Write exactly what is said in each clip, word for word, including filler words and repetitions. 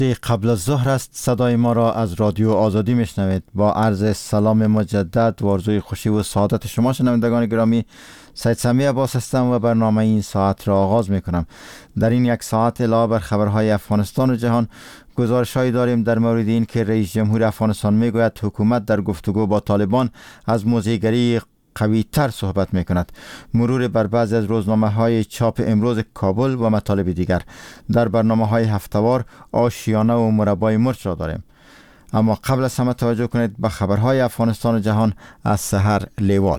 قبل از ظهر است. صدای ما را از رادیو آزادی میشنوید. با عرض سلام مجدد و آرزوی خوشی و سعادت شما شنوندگان گرامی، سید سمیع عباس هستم و برنامه این ساعت را آغاز میکنم. در این یک ساعت علاوه بر خبرهای افغانستان و جهان، گزارش‌هایی داریم در مورد این که رئیس جمهور افغانستان میگوید حکومت در گفتگو با طالبان از موضع‌گیری قوی تر صحبت می کند. مرور بر بعضی از روزنامه های چاپ امروز کابل و مطالب دیگر. در برنامه های هفته‌وار آشیانه و مربای مرچ را داریم. اما قبل از همه توجه کنید به خبرهای افغانستان و جهان از سحر لیوال.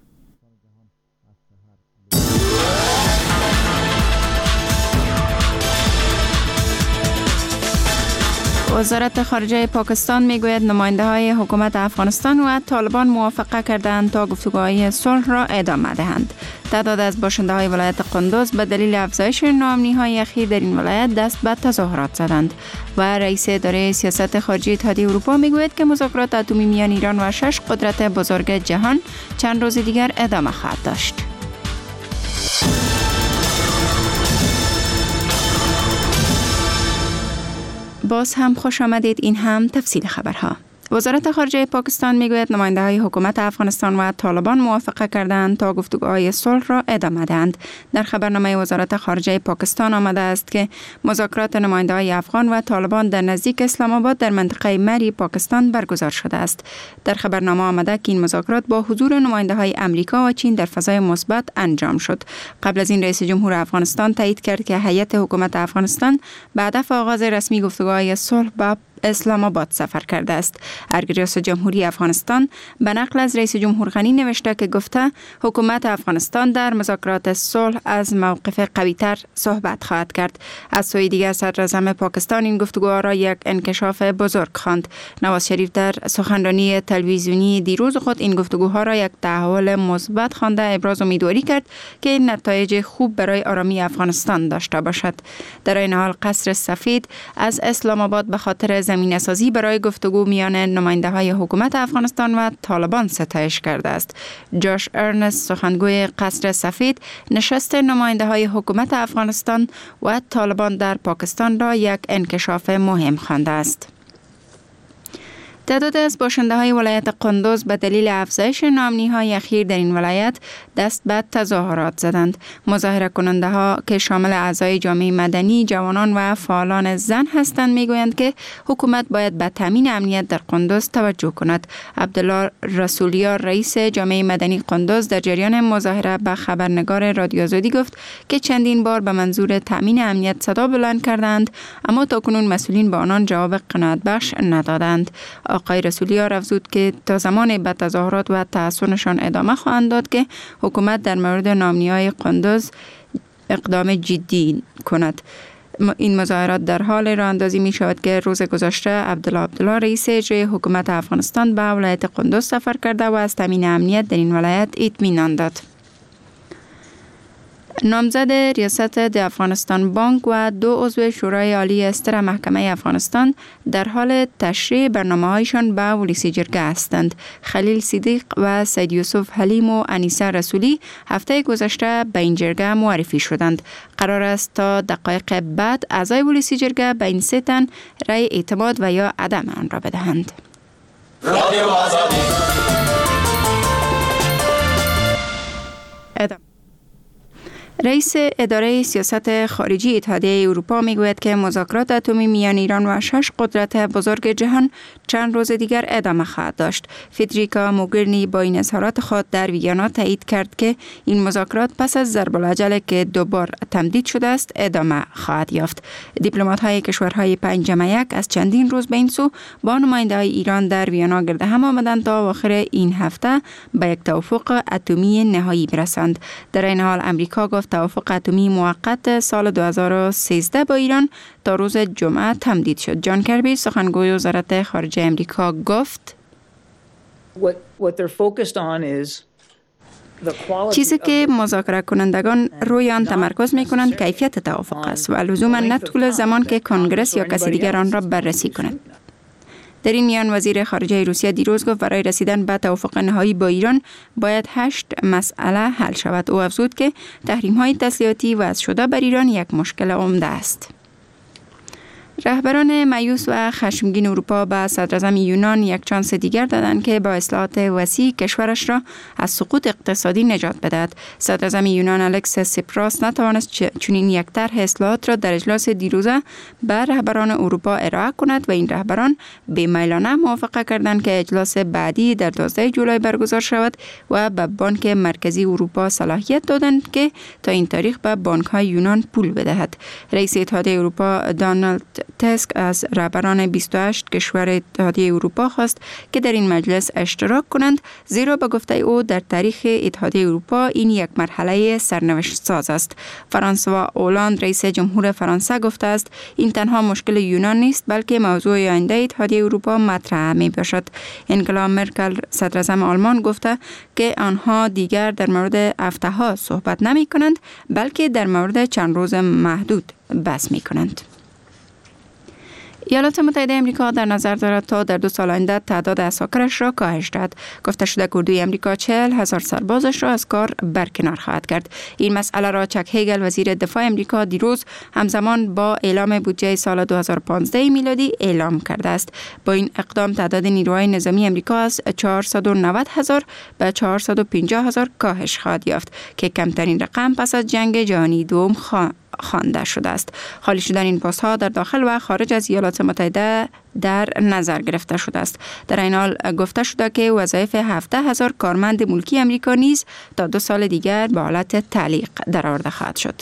وزارت خارجه پاکستان میگوید نماینده های حکومت افغانستان و طالبان موافقه کردند تا گفتگوهای صلح را ادامه دهند. تعداد از باشنده های ولایت قندوز به دلیل افزایش ناامنی های اخیر در این ولایت دست به تظاهرات زدند و رئیس اداره سیاست خارجی اتحادیه اروپا میگوید که مذاکرات اتمی میان ایران و شش قدرت بزرگ جهان چند روز دیگر ادامه خواهد داشت. باز هم خوش آمدید. این هم تفصیل خبرها. وزارت خارجه پاکستان میگوید نماینده های حکومت افغانستان و طالبان موافقه کردند تا گفتگوهای صلح را ادامه دهند. در خبرنامه وزارت خارجه پاکستان آمده است که مذاکرات نماینده های افغان و طالبان در نزدیک اسلام آباد در منطقه مری پاکستان برگزار شده است. در خبرنامه آمده که این مذاکرات با حضور نماینده های امریکا و چین در فضای مثبت انجام شد. قبل از این رئیس جمهور افغانستان تایید کرد که هیئت حکومت افغانستان به هدف آغاز رسمی گفتگوهای صلح با اسلام آباد سفر کرده است. ریاست جمهوری افغانستان به نقل از رئیس جمهور غنی نوشته که گفته حکومت افغانستان در مذاکرات صلح از موقف قوی‌تر صحبت خواهد کرد. از سوی دیگر صدر اعظم پاکستان این گفتگوها را یک انکشاف بزرگ خواند. نواز شریف در سخنرانی تلویزیونی دیروز خود این گفتگوها را یک تحول مثبت خوانده ابراز امیدواری کرد که نتایج خوب برای آرامی افغانستان داشته باشد. در این حال قصر سفید از اسلام آباد به خاطر زمینه‌سازی برای گفتگو میان نماینده های حکومت افغانستان و طالبان ستایش کرده است. جاش ارنست سخنگوی قصر سفید نشست نماینده های حکومت افغانستان و طالبان در پاکستان را یک انکشاف مهم خوانده است. تعداد از باشنده های ولایت قندوز به دلیل افزایش ناامنی های اخیر در این ولایت دست به تظاهرات زدند. مظاهره کننده ها که شامل اعضای جامعه مدنی، جوانان و فعالان زن هستند میگویند که حکومت باید به تامین امنیت در قندوز توجه کند. عبدالله رسولیار رئیس جامعه مدنی قندوز در جریان مظاهره به خبرنگار رادیو آزادی گفت که چندین بار به منظور تامین امنیت صدا بلند کردند اما تاکنون مسئولین به آنان جواب قناعت بخش ندادند. آقای رسولیار افزود که تا زمان به تظاهرات و تحصنشان ادامه خواهند داد که حکومت در مورد ناامنی‌های قندوز اقدام جدی کند. این مظاهرات در حال راه اندازی می شود که روز گذشته عبدالله عبدالله رئیس اجرایی حکومت افغانستان به ولایت قندوز سفر کرده و از تامین امنیت در این ولایت اطمینان داد. نامزد ریاست د افغانستان بانک و دو عضو شورای عالی استر محکمه افغانستان در حال تشریح برنامه‌هایشان به ولسی جرگه هستند. خلیل صدیق و سید یوسف حلیم و انیسه رسولی هفته گذشته به این جرگه معرفی شدند. قرار است تا دقایق بعد اعضای ولسی جرگه به این سه تن رأی اعتماد و یا عدم آن را بدهند. رادیو آزادی. ادامه. رئیس اداره سیاست خارجی اتحادیه اروپا میگوید که مذاکرات اتمی میان ایران و شش قدرت بزرگ جهان چند روز دیگر ادامه خواهد داشت. فدریکا موگرینی با این اظهارات خود در ویانا تایید کرد که این مذاکرات پس از ضرب العجله که دوبار تمدید شده است ادامه خواهد یافت. دیپلمات‌های کشورهای پنجم یک از چندین روز به این سو با نماینده‌های ایران در ویانا گرد هم آمدند تا آخر این هفته به یک توافق اتمی نهایی برسند. در این حال امریکا گفت توافق اتمی موقت سال دو هزار و سیزده با ایران تا روز جمعه تمدید شد. جان کربی سخنگوی وزارت خارجه امریکا گفت چیزی که مذاکره کنندگان روی آن تمرکز می کنند کیفیت توافق است و لزوما نه طول زمان که کنگرس یا کسی دیگر آن را بررسی کند. در این میان وزیر خارجه روسیه دیروز گفت برای رسیدن به توافق نهایی با ایران باید هشت مسئله حل شود. او افزود که تحریم‌های تسلیحاتی وضع شده بر ایران یک مشکل عمده است. رهبران مایوس و خشمگین اروپا به صدراعظم یونان یک چانس دیگر دادند که با اصلاحات وسیع کشورش را از سقوط اقتصادی نجات بدهد. صدراعظم یونان الکس سیپراس نتوانست چنین یک طرح اصلاحات را در اجلاس دیروزه به رهبران اروپا ارائه کند و این رهبران بی‌میلانه موافقه کردند که اجلاس بعدی در دوازده جولای برگزار شود و به بانک مرکزی اروپا صلاحیت دادند که تا این تاریخ به بانک‌های یونان پول بدهد. رئیس اتحادیه اروپا دانالد تسک از رهبران بیست و هشت کشور اتحادیه اروپا خواست که در این مجلس اشتراک کنند، زیرا به گفته او در تاریخ اتحادیه اروپا این یک مرحله سرنوشت ساز است. فرانسوا اولاند رئیس جمهور فرانسه گفته است این تنها مشکل یونان نیست بلکه موضوع آینده اتحادیه اروپا مطرح می باشد. انگلا مرکل صدراعظم آلمان گفته که آنها دیگر در مورد هفته ها صحبت نمی کنند بلکه در مورد چند روز محدود بحث می کنند. ایالات متحده امریکا در نظر دارد تا در دو سال آینده تعداد اساکرش را کاهش دهد. گفته شده که اردوی امریکا چهل هزار سربازش را از کار برکنار خواهد کرد. این مسئله را چک هیگل وزیر دفاع امریکا دیروز همزمان با اعلام بودجه سال دو هزار و پانزده میلادی اعلام کرده است. با این اقدام تعداد نیروهای نظامی امریکا از چهارصد و نود هزار به چهارصد و پنجاه هزار کاهش خواهد یافت که کمترین رقم پس از جنگ جهانی دوم خواهد خوانده شده است. خالی شدن این پست ها در داخل و خارج از ایالات متحده در نظر گرفته شده است. در این حال گفته شده که وظایف هفده هزار کارمند ملکی امریکا نیز تا دو سال دیگر به حالت تعلیق درآورده خواهد شد.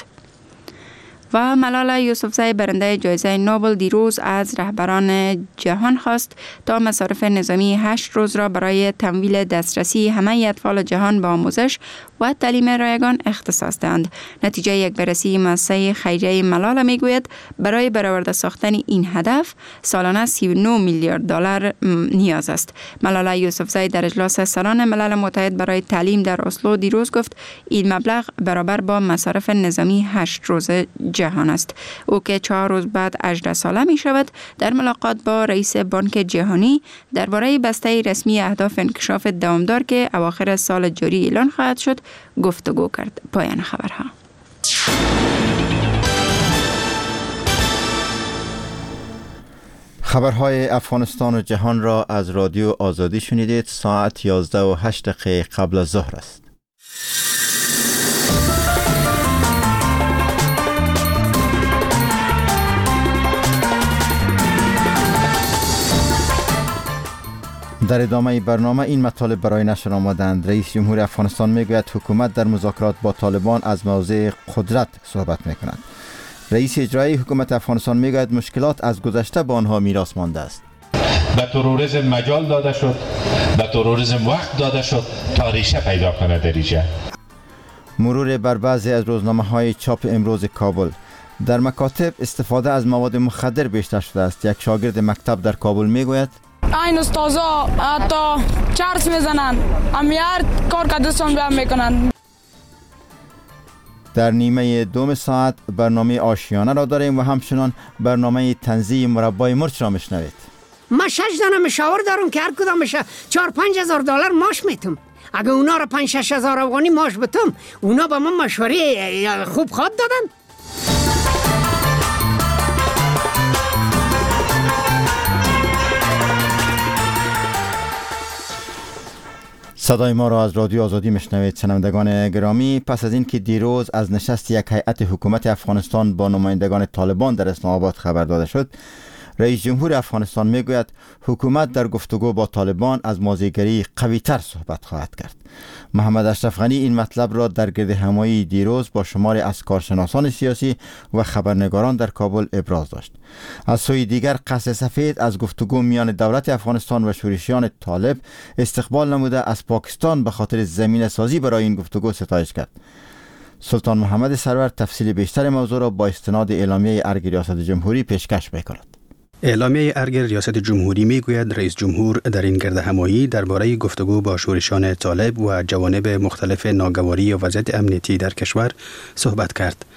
و ملالا یوسفزئی برنده جایزه نوبل دیروز از رهبران جهان خواست تا مصارف نظامی هشت روز را برای تمویل دسترسی همه اطفال جهان به آموزش و تعلیم رایگان اختصاص دهند. نتیجه یک بررسی مؤسسه خیریه ملالا میگوید برای برآورده ساختن این هدف سالانه سی و نه میلیارد دلار نیاز است. ملالا یوسفزئی در اجلاس سران ملل متحد برای تعلیم در اسلو دیروز گفت این مبلغ برابر با مصارف نظامی هشت روز جهان است. او که چهار روز بعد هجده ساله می شود در ملاقات با رئیس بانک جهانی درباره بسته رسمی اهداف انکشاف دوامدار که اواخر سال جاری اعلان خواهد شد گفتگو کرد. پایان خبرها. خبرهای افغانستان و جهان را از رادیو آزادی شنیدید. ساعت یازده و هشت دقیقه قبل از ظهر است. در ادامه برنامه این مطالب برای نشر آمدند. رئیس جمهور افغانستان میگوید حکومت در مذاکرات با طالبان از موضع قدرت صحبت میکند. رئیس اجرایی حکومت افغانستان میگوید مشکلات از گذشته با آنها میراث مانده است. به تروریسم مجال داده شد، به تروریسم وقت داده شد تا ریشه پیدا کنه در اینجا. مرور بر بعضی از روزنامه‌های چاپ امروز کابل. در مکاتب استفاده از مواد مخدر بیشتر شده است. یک شاگرد مکتب در کابل میگوید این استادا حتی چرس میزنن، امیار کار کدستان بیام میکنن. در نیمه دوم ساعت برنامه آشیانه را داریم و همچنان برنامه تنزیه مربای مرچ را میشنوید. ما شش دانه مشاور دارم که هر کدامش چهار پنج هزار دلار ماش میتم. اگه اونا را پنج شش هزار افغانی ماش بتم اونا به من مشوره خوب خواد دادن. صدای ما را از رادیو آزادی میشنوید. شنوندگان گرامی، پس از اینکه دیروز از نشست یک هیئت حکومت افغانستان با نمایندگان طالبان در اسلام آباد خبر داده شد، رئیس جمهور افغانستان میگوید حکومت در گفتگو با طالبان از موضع‌گیری قوی‌تر صحبت خواهد کرد. محمد اشرف غنی این مطلب را در گرد همایی دیروز با شماری از کارشناسان سیاسی و خبرنگاران در کابل ابراز داشت. از سوی دیگر قصر سفید از گفتگو میان دولت افغانستان و شورشیان طالب استقبال نموده از پاکستان به خاطر زمینه سازی برای این گفتگو ستایش کرد. سلطان محمد سرور تفصیل بیشتر موضوع را با استناد اعلامیه ارگ ریاست جمهوری پیشکش می‌کند. اعلامیه ارگ ریاست جمهوری میگوید رئیس جمهور در این گرد همایی درباره گفتگو با شورشیان طالب و جوانب مختلف ناگواری و وضعیت امنیتی در کشور صحبت کرد.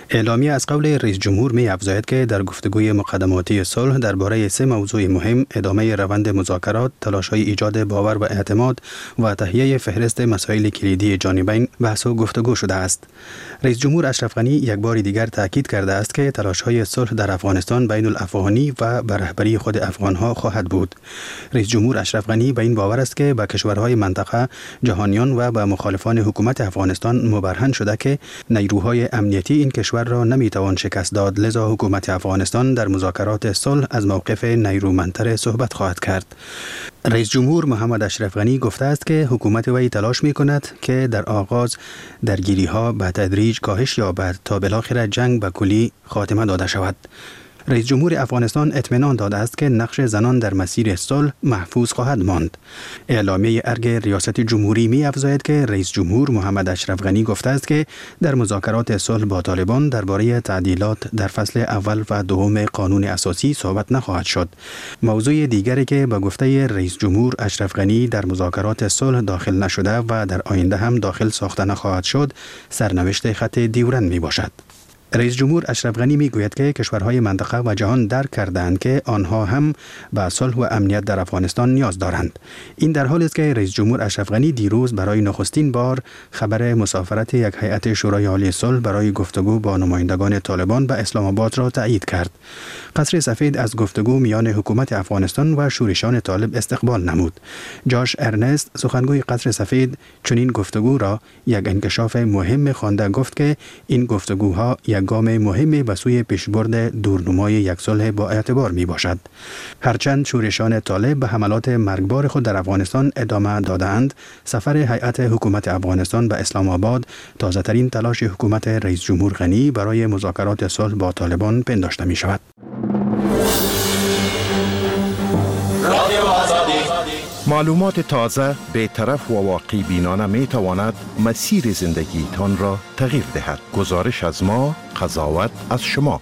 اعلامیه از قول رئیس جمهور می افزاید که در گفتگوی مقدماتی صلح درباره سه موضوع مهم، ادامه روند مذاکرات، تلاش‌های ایجاد باور و اعتماد و تهیه فهرست مسائل کلیدی جانبین بحث و گفتگو شده است. رئیس جمهور اشرف غنی یک بار دیگر تاکید کرده است که تلاش‌های صلح در افغانستان بین الافغانی و به رهبری خود افغان‌ها خواهد بود. رئیس جمهور اشرف غنی به این باور است که به کشورهای منطقه، جهانیان و به مخالفان حکومت افغانستان مبرهن شده که نیروهای امنیتی این کشور را نمیتوان شکست داد، لذا حکومت افغانستان در مذاکرات صلح از موقف نیرومندتر صحبت خواهد کرد. رئیس جمهور محمد اشرف غنی گفته است که حکومت وی تلاش می کند که در آغاز درگیری ها به تدریج کاهش یابد تا بالاخره جنگ به کلی خاتمه داده شود. رئیس جمهور افغانستان اطمینان داده است که نقش زنان در مسیر صلح محفوظ خواهد ماند. اعلامیه ارگ ریاست جمهوری می افزاید که رئیس جمهور محمد اشرف غنی گفته است که در مذاکرات صلح با طالبان درباره تعدیلات در فصل اول و دوم قانون اساسی صحبت نخواهد شد. موضوع دیگری که به گفته رئیس جمهور اشرف غنی در مذاکرات صلح داخل نشده و در آینده هم داخل ساخته نخواهد شد، سرنوشت خط ډیورند می باشد. رئیس جمهور اشرف غنی می گوید که کشورهای منطقه و جهان درک کردند که آنها هم به صلح و امنیت در افغانستان نیاز دارند. این در حالی است که رئیس جمهور اشرف غنی دیروز برای نخستین بار خبر مسافرت یک هیئت شورای عالی صلح برای گفتگو با نمایندگان طالبان به اسلام آباد را تایید کرد. قصر سفید از گفتگو میان حکومت افغانستان و شورشان طالب استقبال نمود. جاش ارنست سخنگوی قصر سفید چنین گفتگو را یک انکشاف مهم خوانده، گفت که این گفتگوها یک گام مهمی به سوی پیشبرد دورنمای یک صلح با اعتبار می باشد. هرچند شورشان طالب به حملات مرگبار خود در افغانستان ادامه دادند، سفر هیئت حکومت افغانستان به اسلام آباد تازه ترین تلاش حکومت رئیس جمهور غنی برای مذاکرات صلح با طالبان پنداشته می شود. معلومات تازه، بی‌طرف و واقعی بینانه می تواند مسیر زندگی تان را تغییر دهد. گزارش از ما، قضاوت از شما.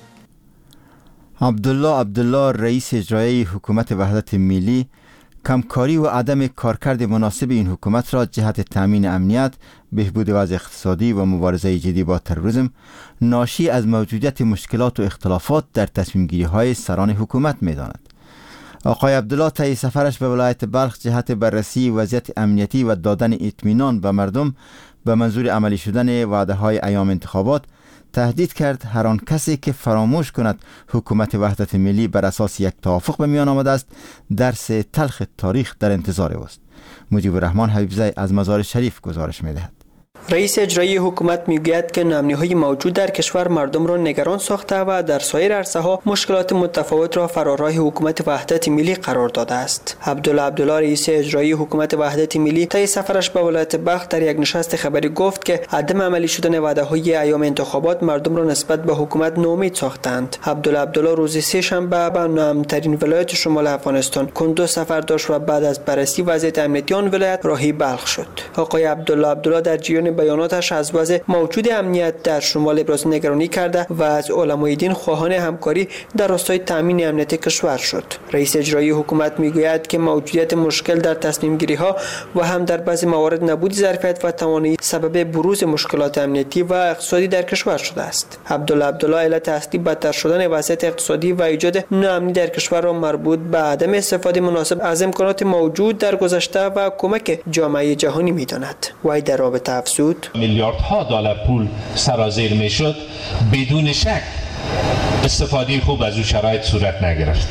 عبدالله عبدالله رئیس اجرایی حکومت وحدت ملی کمکاری و عدم کارکرد مناسب این حکومت را جهت تامین امنیت، بهبود وضع اقتصادی و مبارزه جدی با تروریسم ناشی از موجودیت مشکلات و اختلافات در تصمیم گیری های سران حکومت می داند. آقای عبدالله طی سفرش به ولایت بلخ جهت بررسی وضعیت امنیتی و دادن اطمینان به مردم به منظور عملی شدن وعده های ایام انتخابات تهدید کرد هر آن کسی که فراموش کند حکومت وحدت ملی بر اساس یک توافق به میان آمده است، درس تلخ تاریخ در انتظار اوست. مجیب الرحمن حبیبزی از مزار شریف گزارش می‌دهد. رئیس اجرایی حکومت میگوید که ناامنی‌های موجود در کشور مردم را نگران ساخته و در سایر عرصه‌ها مشکلات متفاوت را فراراه حکومت وحدت ملی قرار داده است. عبدالله عبدالله رئیس اجرایی حکومت وحدت ملی طی سفرش به ولایت بلخ در یک نشست خبری گفت که عدم عملی شدن وعده‌های ایام انتخابات مردم را نسبت به حکومت ناامید ساختند. عبدالله عبدالله روز سه شنبه به نامترین ولایت شمال افغانستان کندوز سفر داشت و بعد از بررسی وضعیت امنیتی آن ولایت راهی بلخ شد. آقای عبدالله عبدالله در جریان بیاناتش از وضع موجود امنیت در شمال ابراز نگرانی کرده و از علمای دین خواهان همکاری در راستای تامین امنیت کشور شد. رئیس اجرایی حکومت میگوید که موجودیت مشکل در تصمیم گیری ها و هم در بعضی موارد نبود ظرفیت و توانایی سبب بروز مشکلات امنیتی و اقتصادی در کشور شده است. عبدالله عبدالله علت اصلی بدتر شدن وضعیت اقتصادی و ایجاد ناامنی در کشور را مربوط به عدم استفاده مناسب از امکانات موجود در گذشته و کمک جامعه جهانی میداند. وی در رابطه افزود: میلیاردها دلار پول سرازیر میشد، بدون شک استفاده خوب از او شرایط صورت نگرفت.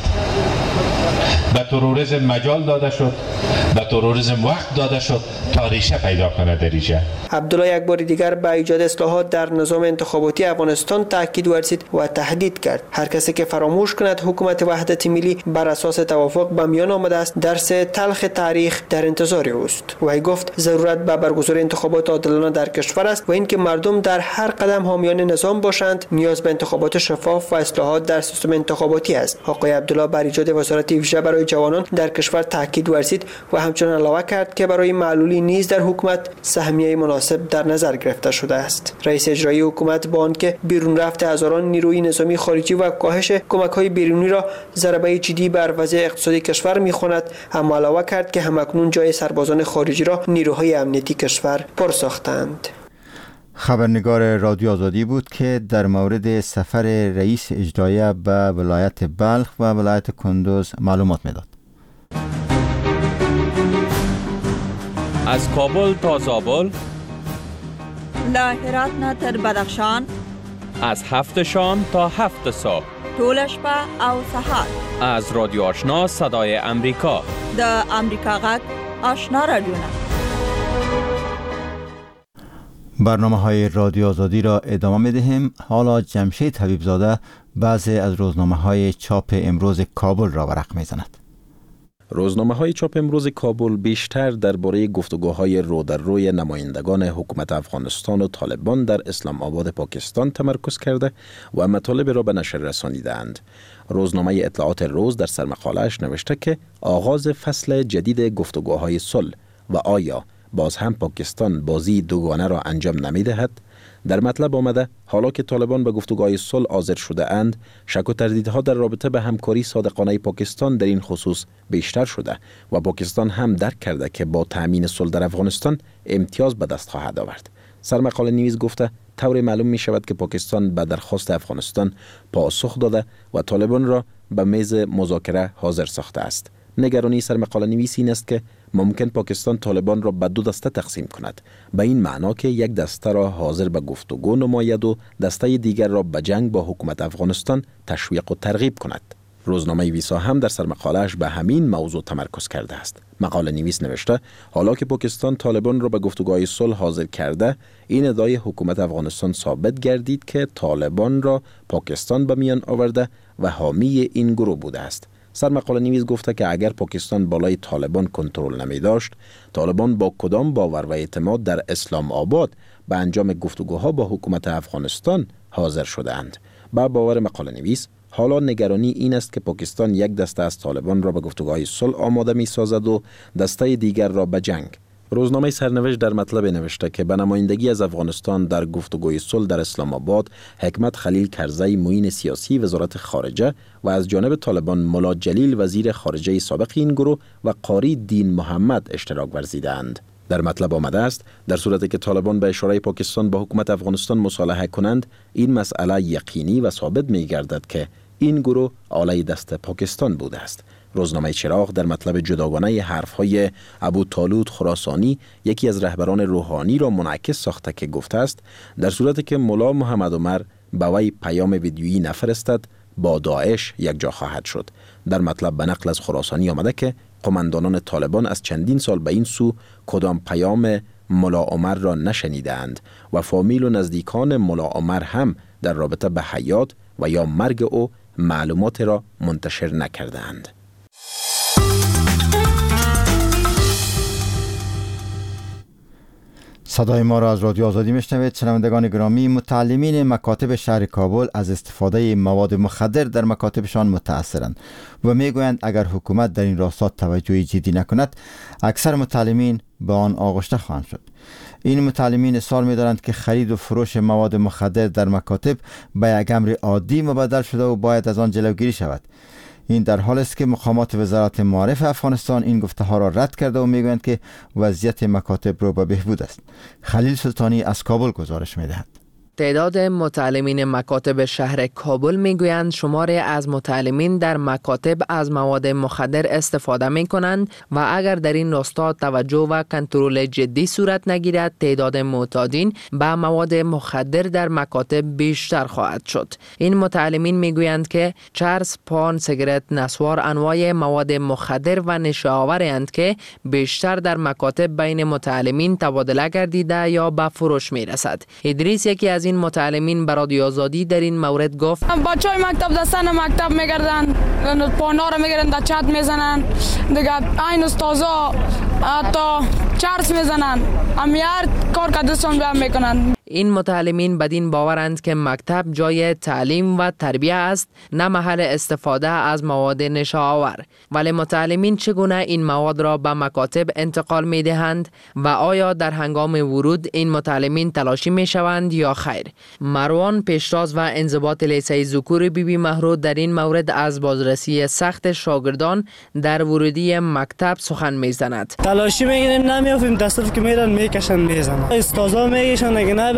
به تروریسم مجال داده شد، به تروریسم وقت داده شد تا ریشه پیدا کنه در اینجا. عبدالله یک بار دیگر به ایجاد اصلاحات در نظام انتخاباتی افغانستان تاکید ورزید و تهدید کرد هر کسی که فراموش کند حکومت وحدت ملی بر اساس توافق به میان آمده است، درس تلخ تاریخ در انتظار اوست. و گفت ضرورت به برگزاری انتخابات عادلانه در کشور است و اینکه مردم در هر قدم حامیان نظام باشند نیاز به انتخابات شفاف و اصلاحات در سیستم انتخاباتی است. آقای عبدالله بر ایجاد وزارت ویژه برای جوانان در کشور تاکید ورزید و همچنین علاوه کرد که برای معلولی نیز در حکومت سهمیه مناسب در نظر گرفته شده است. رئیس اجرایی حکومت با آنکه بیرون رفت هزاران نیروی نظامی خارجی و کاهش کمک‌های بیرونی را ضربه جدی بر وضع اقتصادی کشور می‌خواند، اما علاوه کرد که همکنون جای سربازان خارجی را نیروهای امنیتی کشور پر ساختند. خبرنگار رادیو آزادی بود که در مورد سفر رئیس اجرایی به ولایت بلخ و ولایت کندوز معلومات میداد. از کابل تا زابل، له هرات نه تر بدخشان، از هفت شام تا هفت صبح، ټول شپه او سهار، از رادیو آشنا صدای امریکا، د امریکا غږ آشنا رادیو. برنامه های رادیو آزادی را ادامه می دهیم. حالا جمشید حبیبزاده بعضی از روزنامه های چاپ امروز کابل را ورق می زند. روزنامه های چاپ امروز کابل بیشتر درباره گفتگوهای رو در روی نمایندگان حکومت افغانستان و طالبان در اسلام آباد پاکستان تمرکز کرده و مطالب را به نشر رسانیدند. روزنامه اطلاعات روز در سرمقاله‌اش نوشته که آغاز فصل جدید گفتگوهای صلح و آیا باز هم پاکستان بازی دوگانه را انجام نمی دهد. در مطلب آمده حالا که طالبان به گفتگوهای صلح حاضر شده اند، شک و تردیدها در رابطه به همکاری صادقانه پاکستان در این خصوص بیشتر شده و پاکستان هم درک کرده که با تأمین صلح در افغانستان امتیاز به دست خواهد آورد. سرمقاله نویس گفته طور معلوم می شود که پاکستان به درخواست افغانستان پاسخ داده و طالبان را به میز مذاکره حاضر ساخته است. نگرانی سرمقاله نویس این است که ممکن پاکستان طالبان را به دو دسته تقسیم کند، به این معنا که یک دسته را حاضر به گفتگو نماید و دسته دیگر را به جنگ با حکومت افغانستان تشویق و ترغیب کند. روزنامه ویسا هم در سرمقاله‌اش به همین موضوع تمرکز کرده است. مقاله نویس نوشته حالا که پاکستان طالبان را به گفتگوهای صلح حاضر کرده، این ادعای حکومت افغانستان ثابت گردید که طالبان را پاکستان به میان آورده و حامی این گروه بوده است. سرمقاله نویس گفته که اگر پاکستان بالای طالبان کنترل نمی داشت، طالبان با کدام باور و اعتماد در اسلام آباد به انجام گفتگوها با حکومت افغانستان حاضر شده اند. با باور مقاله نویس حالا نگرانی این است که پاکستان یک دسته از طالبان را به گفتگوهای صلح آماده می سازد و دسته دیگر را به جنگ. روزنامه سرنوشت در مطلب نوشته که به نمایندگی از افغانستان در گفتگوی صلح در اسلام آباد حکمت خلیل کرزی معین سیاسی وزارت خارجه و از جانب طالبان ملا جلیل وزیر خارجه سابق این گروه و قاری دین محمد اشتراک ورزیدند. در مطلب آمده است در صورتی که طالبان به اشاره پاکستان با حکومت افغانستان مصالحه کنند، این مسئله یقینی و ثابت می گردد که این گروه آله دست پاکستان بوده است. روزنامه چراغ در مطلب جداگانه حرفهای ابو طالوت خراسانی یکی از رهبران روحانی را منعکس ساخته که گفته است در صورتی که ملا محمد عمر به وی پیام ویدیویی نفرستد با داعش یک جا خواهد شد. در مطلب به نقل از خراسانی آمده که قماندانان طالبان از چندین سال به این سو کدام پیام ملا عمر را نشنیدند و فامیل و نزدیکان ملا عمر هم در رابطه به حیات و یا مرگ او معلومات را منتشر نکردند. صدای ما را از رادیو آزادی میشنوید. شنوندگان گرامی، متعلمین مکاتب شهر کابل از استفاده مواد مخدر در مکاتبشان متأثرند و میگویند اگر حکومت در این راستا توجهی جدی نکند، اکثر متعلمین به آن آغشته خواهند شد. این متعلمین اصرار می‌دارند که خرید و فروش مواد مخدر در مکاتب به یک امر عادی مبدل شده و باید از آن جلوگیری شود. این در حال است که مقامات وزارت معارف افغانستان این گفته ها را رد کرده و میگویند که وضعیت مکاتب رو به بهبود است. خلیل سلطانی از کابل گزارش می‌دهد. تعداد متعلمین مکاتب شهر کابل میگویند شماری از متعلمین در مکاتب از مواد مخدر استفاده می کنند و اگر در این راستا توجه و کنترل جدی صورت نگیرد، تعداد معتادین به مواد مخدر در مکاتب بیشتر خواهد شد. این متعلمین میگویند که چرس، پان، سیگارت، نسوار انواع مواد مخدر و نشه آورند که بیشتر در مکاتب بین متعلمین تبادله گردیده یا به فروش می رسد. ادریس یکی از این متعلمین به رادیو آزادی در این مورد گفت بچهای مکتب دستن مکتب میگردن، پانا رو میگیرن در چت میزنن، دیگه این استازا تا چرس میزنن، امیار کار کدستان بیان میکنن. این متعلمین بدین باورند که مکتب جای تعلیم و تربیه است، نه محل استفاده از مواد نشه آور. ولی متعلمین چگونه این مواد را به مکاتب انتقال می دهند و آیا در هنگام ورود این متعلمین تلاشی می شوند یا خیر؟ مروان پیشراز و انضباط لیسه ذکور بی بی مهرود در این مورد از بازرسی سخت شاگردان در ورودی مکتب سخن می زند. تلاشی میگیریم نمیافیم، تصرف که میرن میکشن میزنن، استازا میگیشن اگه نه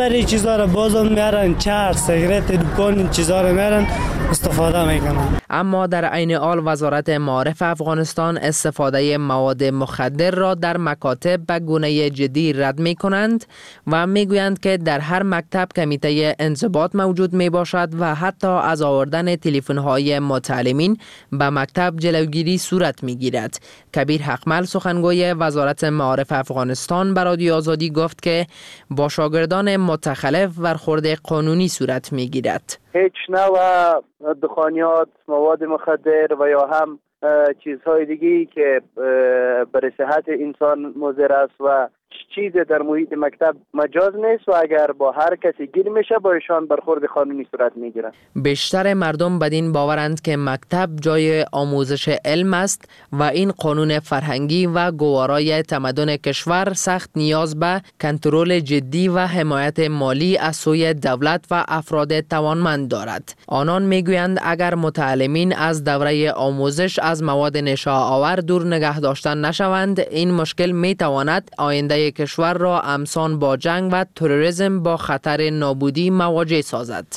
بیشتر این چیزا رو بازم میارن، چرس، سیگرت، دکان این چیزا رو میارن استفاده میکنن. اما در عین حال وزارت معارف افغانستان استفاده مواد مخدر را در مکاتب به گونه جدی رد می کنند و می گویند که در هر مکتب کمیته انضباط موجود می باشد و حتی از آوردن تلفن های متعلمین به مکتب جلوگیری صورت می گیرد. کبیر حقمل سخنگوی وزارت معارف افغانستان به رادیو آزادی گفت که با شاگردان متخلف برخورد قانونی صورت می گیرد. هیچ نوع دخانیات، مواد مخدر و یا هم چیزهای دیگی که برای صحت انسان مضر است و چیز در محیط مکتب مجاز نیست و اگر با هر کسی گیر میشه با ایشان برخورد قانونی صورت میگیره. بیشتر مردم بدین باورند که مکتب جای آموزش علم است و این قانون فرهنگی و گوارای تمدن کشور سخت نیاز به کنترل جدی و حمایت مالی از سوی دولت و افراد توانمند دارد. آنان میگویند اگر متعلمین از دوره آموزش از مواد نشاآور دور نگه داشتن نشوند، این مشکل میتواند آینده کشور را همسان با جنگ و تروریسم با خطر نابودی مواجه سازد.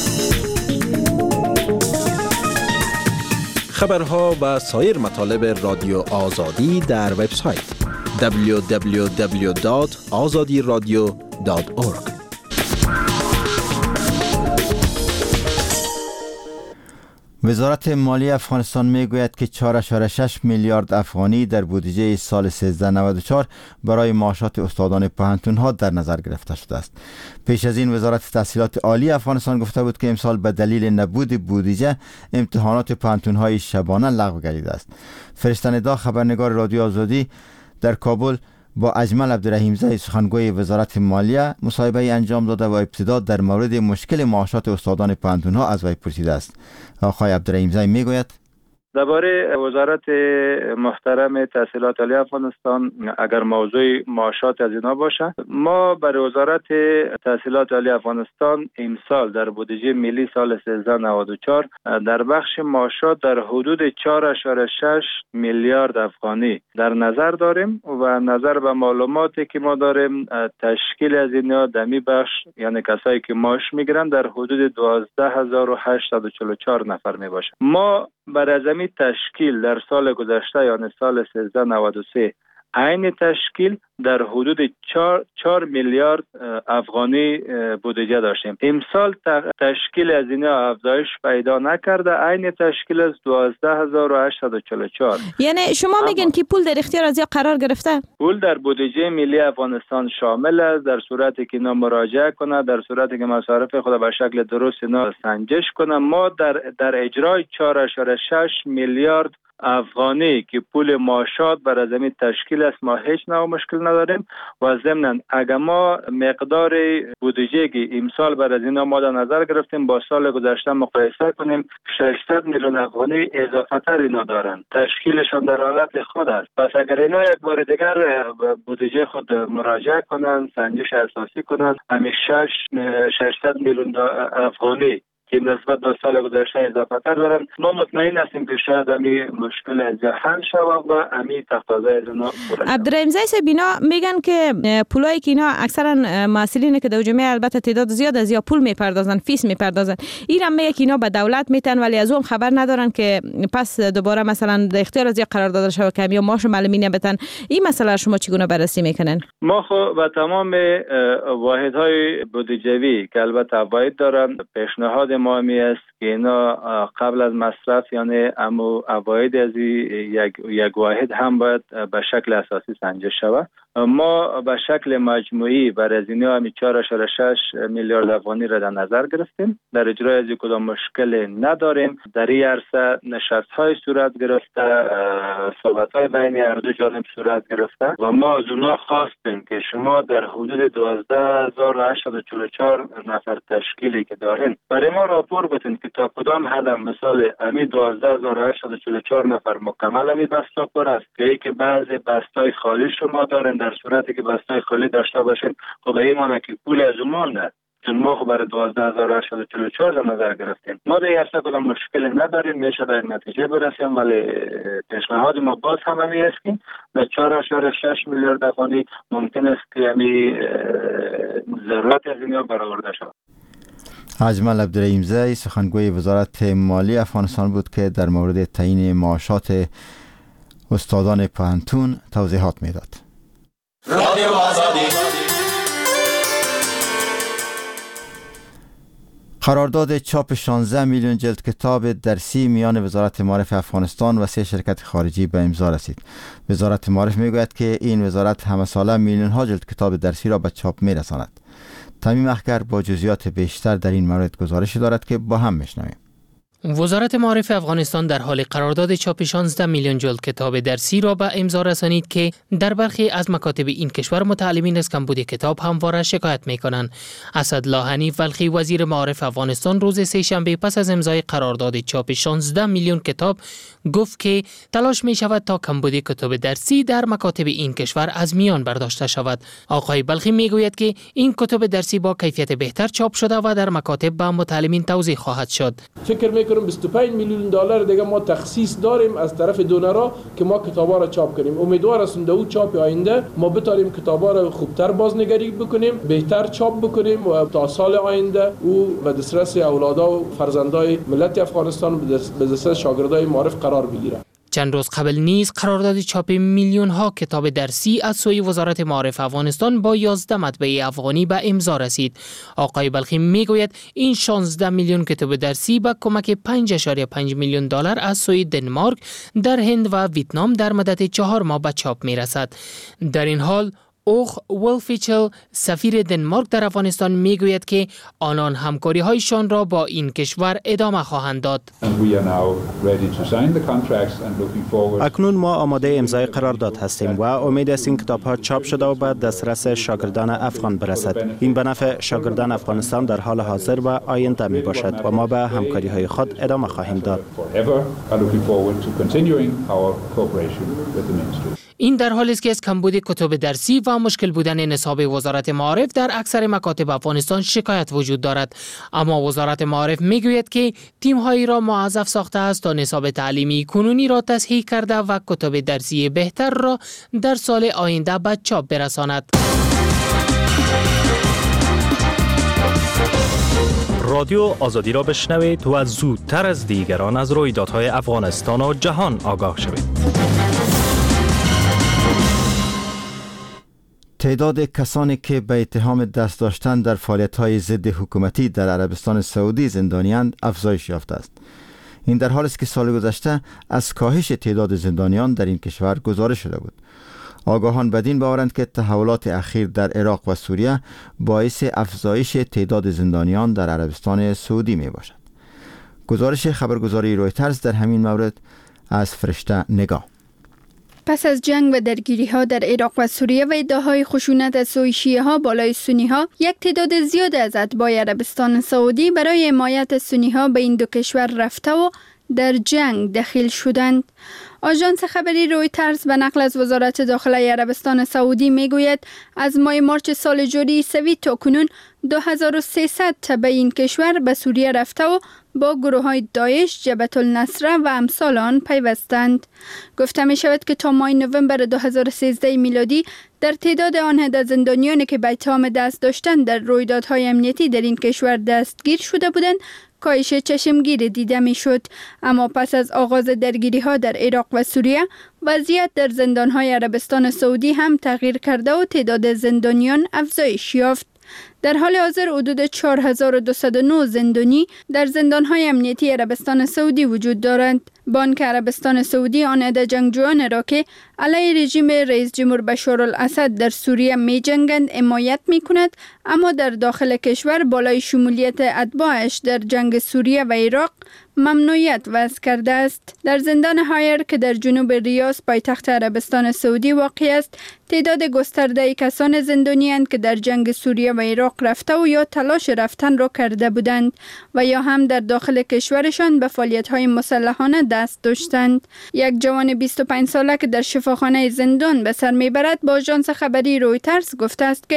خبرها و سایر مطالب رادیو آزادی در وبسایت دبلیو دبلیو دبلیو دات آزادی رادیو دات اورگ. وزارت مالیه افغانستان میگوید که چهار ممیز شش میلیارد افغانی در بودجه سال سیزده نود و چهار برای معاشات استادان پوهنتون‌ها در نظر گرفته شده است. پیش از این وزارت تحصیلات عالی افغانستان گفته بود که امسال به دلیل نبود بودجه امتحانات پوهنتون‌های شبانه لغو گردیده است. فرشته ندا خبرنگار رادیو آزادی در کابل با اجمل عبدالرحیمزی سخنگوی وزارت مالیه مصاحبه انجام داده و ابتدا در مورد مشکل معاشات استادان پوهنتون‌ها از وی پرسیده است. آقای عبدالرحیمزی میگوید درباره وزارت محترم تحصیلات عالی افغانستان اگر موضوع معاشات از اینا باشه، ما برای وزارت تحصیلات عالی افغانستان امسال در بودجه ملی سال سیزده نود و چهار در بخش معاشات در حدود چهار ممیز شش میلیارد افغانی در نظر داریم و نظر به معلوماتی که ما داریم تشکیل از اینا دمی بخش یعنی کسایی که معاش میگیرن در حدود دوازده هزار و هشتصد و چهل و چهار نفر می باشه. ما برای زمین تشکیل در سال گذشته یعنی سال سیزده نود و سه عین تشکیل در حدود چهار میلیارد افغانی بودجه داشتیم. امسال تشکیل از اینا افزایش پیدا نکرده، عین تشکیل از دوازده هزار و هشتصد و چهل و چهار. یعنی شما میگن که پول در اختیار از یا قرار گرفته؟ پول در بودجه ملی افغانستان شامل است در صورتی که اینا مراجعه کنه، در صورتی که مصارف خود به شکل درست اینا سنجش کنه. ما در در اجرای چهار ممیز شش میلیارد افغانی که پول معاشات برای زمین تشکیل است ما هیچ نوع مشکل نداریم و ضمناً اگر ما مقدار بودجه که امسال برای اینا ما در نظر گرفتیم با سال گذشته مقایسه کنیم ششصد میلیون افغانی اضافه تر اینا دارن، تشکیلشان در حالت خود است. پس اگر اینا یک بار دیگر بودجه خود مراجعه کنن، سنجش اساسی کنن، همین ششصد میلیون افغانی که نسبت به سال گذشته اضافه تر دارن، ما مطمئن هستیم که شاید امی مشکل از حل شود و امی تقاضای از اونا پوره شود. عبدالرحیمزی بینا میگن که پولایی که اینا اکثرا مسئولین که در جامعه البته تعداد زیاد از یا پول میپردازن، فیس میپردازن، اینا میگه که اینا به دولت میتن ولی از اون خبر ندارن که پس دوباره مثلا در اختیار از یا قرار داده شده که یا ماش معلمین بتن. این مسئله شما چگونه بررسی میکنن؟ ما خو با تمام واحدهای بودجوی که البته واحد دارن پیشنهاد ما می است که اینا قبل از مصرف یعنی امو عواید از یک یک واحد هم باید به شکل اساسی سنجش شود. ما به شکل مجموعی برای از اینا همی چهار ممیز شش میلیارد افغانی را در نظر گرفتیم. در اجرای از کدام مشکل نداریم. در این عرصه نشست های صورت گرفته، صحبت های بین هر دو جانب صورت گرفته و ما از اونا خواستیم که شما در حدود دوازده هزار و هشتصد و چهل و چهار نفر تشکیلی که دارین برای ما راپور بتین که تا کدام حد مثال امی دوازده هزار و هشتصد و چهل و چهار نفر مکمل امی بستا پر است که ای که بعضی بستای خالی شما دارن. در صورتی که بستای خالی داشته باشین خب این معنی که پول از اون مانده چون ما خب برای دوازده هزار و هشتصد و چهل و چهار در نظر گرفتیم. ما در هر کدام مشکل نداریم، میشه در نتیجه برسیم، ولی پیشنهاد ما باز هم همی است که در چهار اشاره شش میلیارد افغانی ممکن است که همی ضرورت از اینها برآورده شود. اجمل عبدالرحیمزی سخنگوی وزارت مالی افغانستان بود که در مورد تعیین معاشات استادان پوهنتون توضیحات میداد. رادیو آزادی. قرارداد چاپ شانزده میلیون جلد کتاب درسی میان وزارت معارف افغانستان و سه شرکت خارجی به امضا رسید. وزارت معارف میگوید که این وزارت همه ساله میلیون ها جلد کتاب درسی را به چاپ میرساند. تمیم اخگر با جزئیات بیشتر در این مورد گزارش دارد که با هم میشنویم. وزارت معارف افغانستان در حال قرارداد چاپ شانزده میلیون جلد کتاب درسی را به امضا رسانید که در برخی از مکاتب این کشور متعلمین از کمبود کتاب همواره شکایت می‌کنند. اسدالله حنیف ولخی وزیر معارف افغانستان روز سه شنبه پس از امضای قرارداد چاپ شانزده میلیون کتاب گفت که تلاش می‌شود تا کمبود کتاب درسی در مکاتب این کشور از میان برداشته شود. آقای بلخی میگوید که این کتب درسی با کیفیت بهتر چاپ شده و در مکاتب به متعلمین توزیع خواهد شد. فکر می‌کنم بیست و پنج میلیون دلار دیگه ما تخصیص داریم از طرف دونرها که ما کتابا را چاپ کنیم. امیدوار هستم در اون چاپ آینده ما بتاریم کتابا را خوبتر بازنگری بکنیم، بهتر چاپ بکنیم و تا سال آینده او به دسترس اولادا و فرزندای ملت افغانستان به دسترس شاگردای معارف قرار بگیره. چند روز قبل نیز قرارداد چاپ میلیون ها کتاب درسی از سوی وزارت معارف افغانستان با یازده مطبعه افغانی به امضا رسید. آقای بلخی میگوید این شانزده میلیون کتاب درسی با کمک پنج اشاره پنج میلیون دلار از سوی دنمارک در هند و ویتنام در مدت چهار ماه به چاپ میرسد. در این حال اوخ ولفیچل سفیر دنمارک در افغانستان میگوید که آنان همکاری هایشان را با این کشور ادامه خواهند داد. اکنون ما آماده امضای قرارداد هستیم و امید است این کتاب ها چاپ شده و به دسترس شاگردان افغان برسد. این به نفع شاگردان افغانستان در حال حاضر و آینده می باشد و ما به همکاری های خود ادامه خواهیم داد. این در حالی است که از کمبود کتب درسی و مشکل بودن نصاب وزارت معارف در اکثر مکاتب افغانستان شکایت وجود دارد، اما وزارت معارف میگوید که تیم‌هایی را موظف ساخته است تا نصاب تعلیمی کنونی را تصحیح کرده و کتب درسی بهتر را در سال آینده به چاپ برساند. رادیو آزادی را بشنوید و زودتر از دیگران از رویدادهای افغانستان و جهان آگاه شوید. تعداد کسانی که به اتهام دست داشتن در فعالیت‌های ضد حکومتی در عربستان سعودی زندانیاند افزایش یافته است. این در حالی است که سال گذشته از کاهش تعداد زندانیان در این کشور گزارش شده بود. آگاهان بدین باورند که تحولات اخیر در عراق و سوریه باعث افزایش تعداد زندانیان در عربستان سعودی می باشد. گزارش خبرگزاری رویترز در همین مورد از فرشته نگاه. پس از جنگ و درگیری ها در عراق و سوریه و ادعاهای خشونت از سوی شیعه ها بالای سنی ها، یک تعداد زیاد از اتباع عربستان سعودی برای حمایت سنی ها به این دو کشور رفته و در جنگ دخیل شدند. آژانس خبری رویترز به نقل از وزارت داخله عربستان سعودی میگوید از ماه مارچ سال جاری سوی تا کنون دو هزار و سیصد تبع این کشور به سوریه رفته و با گروه های داعش، جبهة النصره و امثال آن پیوستند. گفته می شود که تا ماه نوامبر دو هزار و سیزده میلادی در تعداد آن عدد زندانیانی که به اتهام دست داشتن در رویدادهای امنیتی در این کشور دستگیر شده بودند کاهش چشمگیر دیده می شد. اما پس از آغاز درگیری ها در عراق و سوریه وضعیت در زندان های عربستان سعودی هم تغییر کرده و تعداد زندانیان افزایش یافت. در حال حاضر حدود چهار هزار و دویست و نه زندانی در زندان‌های امنیتی عربستان سعودی وجود دارند. بانک عربستان سعودی آن عده جنگجویان را که علیه رژیم رئیس جمهور بشار الاسد در سوریه می جنگند حمایت می کند، اما در داخل کشور بالای شمولیت اتباعش در جنگ سوریه و عراق ممنوعیت وضع کرده است. در زندان هایر که در جنوب ریاض پایتخت عربستان سعودی واقع است، تعداد گسترده کسان زندانی‌اند که در جنگ سوریه و عراق رفته و یا تلاش رفتن را کرده بودند و یا هم در داخل کشورشان به فعالیت‌های مسلحانه دست داشتند. یک جوان بیست و پنج ساله که در شفاخانه زندان به سر میبرد با آژانس خبری رویترز گفته است که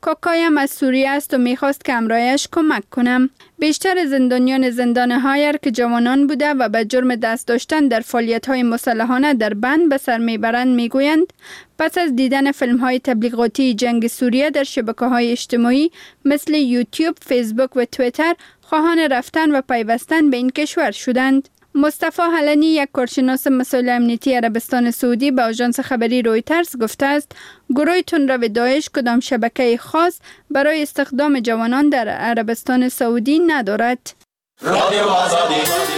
کاکایم از سوریه است و میخواست که همراهش کمک کنم. بیشتر زندانیان زندان هایر که جوانان بوده و به جرم دست داشتن در فعالیت های مسلحانه در بند به سر میبرند میگویند پس از دیدن فیلم های تبلیغاتی جنگ سوریه در شبکه های اجتماعی مثل یوتیوب، فیسبوک و توییتر خواهان رفتن و پیوستن به این کشور شدند. مصطفی حلنی، یک کارشناس مسائل امنیتی عربستان سعودی، به آژانس خبری رویترز گفته است گروه تندرو داعش کدام شبکه خاص برای استخدام جوانان در عربستان سعودی ندارد. رادیو آزادی.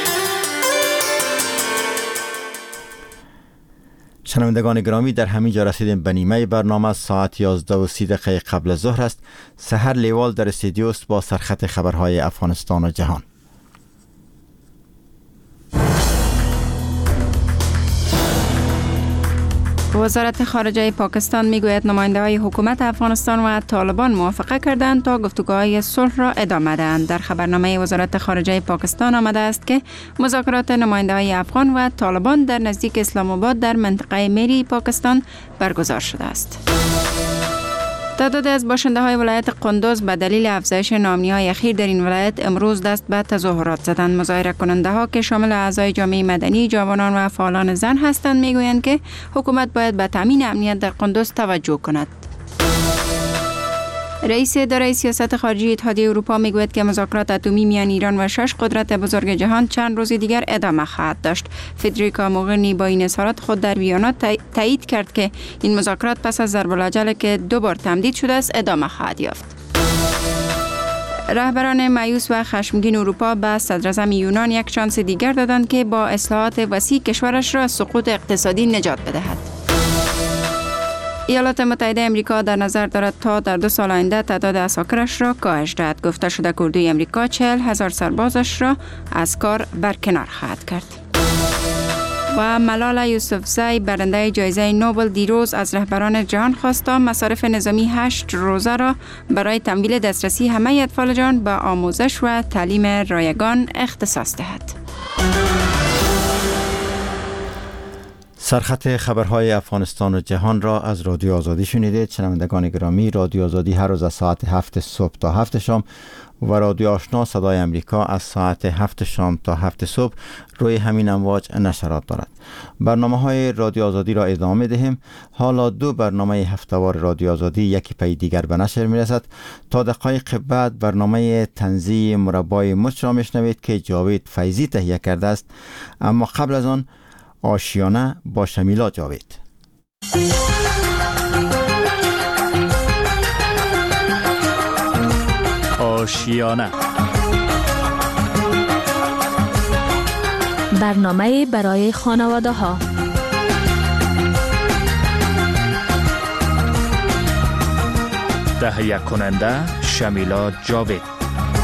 شنوندگان گرامی، در همین جا رسیدیم به نیمه برنامه. ساعت یازده و سی دقیقه قبل از ظهر است. سحر لیوال در استودیو است با سرخط خبرهای افغانستان و جهان. وزارت خارجه پاکستان میگوید نماینده‌های حکومت افغانستان و طالبان موافقه کردند تا گفتگوهای صلح را ادامه دهند. در خبرنامه وزارت خارجه پاکستان آمده است که مذاکرات نماینده‌های افغان و طالبان در نزدیک اسلام آباد در منطقه میری پاکستان برگزار شده است. تعداد از باشنده های ولایت قندوز به دلیل افزایش ناامنی های اخیر در این ولایت امروز دست به تظاهرات زدند. مظاهره کننده ها که شامل اعضای جامعه مدنی، جوانان و فعالان زن هستند میگویند که حکومت باید به تامین امنیت در قندوز توجه کند. رئیس اداره سیاست خارجی اتحادیه اروپا میگوید که مذاکرات اتمی میان ایران و شش قدرت بزرگ جهان چند روز دیگر ادامه خواهد داشت. فدریکا موغرینی با این اظهارات خود در بیانات تایید کرد که این مذاکرات پس از ضرب العجل که دو بار تمدید شده است ادامه خواهد یافت. رهبران مایوس و خشمگین اروپا به صدراعظم یونان یک شانس دیگر دادند که با اصلاحات وسیع کشورش را از سقوط اقتصادی نجات بدهد. ایالات متحده امریکا در نظر دارد تا در دو سال آینده تعداد عساکرش را کاهش دهد. گفته شده اردوی امریکا چهل هزار سربازش را از کار برکنار خواهد کرد. و ملالا یوسفزئی برنده جایزه نوبل دیروز از رهبران جهان خواست تا مصارف نظامی هشت روزه را برای تمویل دسترسی همه اطفال جهان به آموزش و تعلیم رایگان اختصاص دهد. سرخط خبرهای افغانستان و جهان را از رادیو آزادی شنیدید. شنوندگان گرامی، رادیو آزادی هر روز از ساعت هفت صبح تا هفت شام و رادیو آشنا صدای امریکا از ساعت هفت شام تا هفت صبح روی همین امواج نشرات دارد. برنامه های رادیو آزادی را ادامه دهیم. حالا دو برنامه هفته‌وار رادیو آزادی یکی پی دیگر به نشر می رسد. تا دقایق بعد برنامه تنزیه مربای مچ را میشنوید که جاوید فیضی تهیه کرده است. اما قبل از آن آشیانه با شمیلا جاوید. آشیانه برنامه برای خانواده ها. تهیه کننده شمیلا جاوید.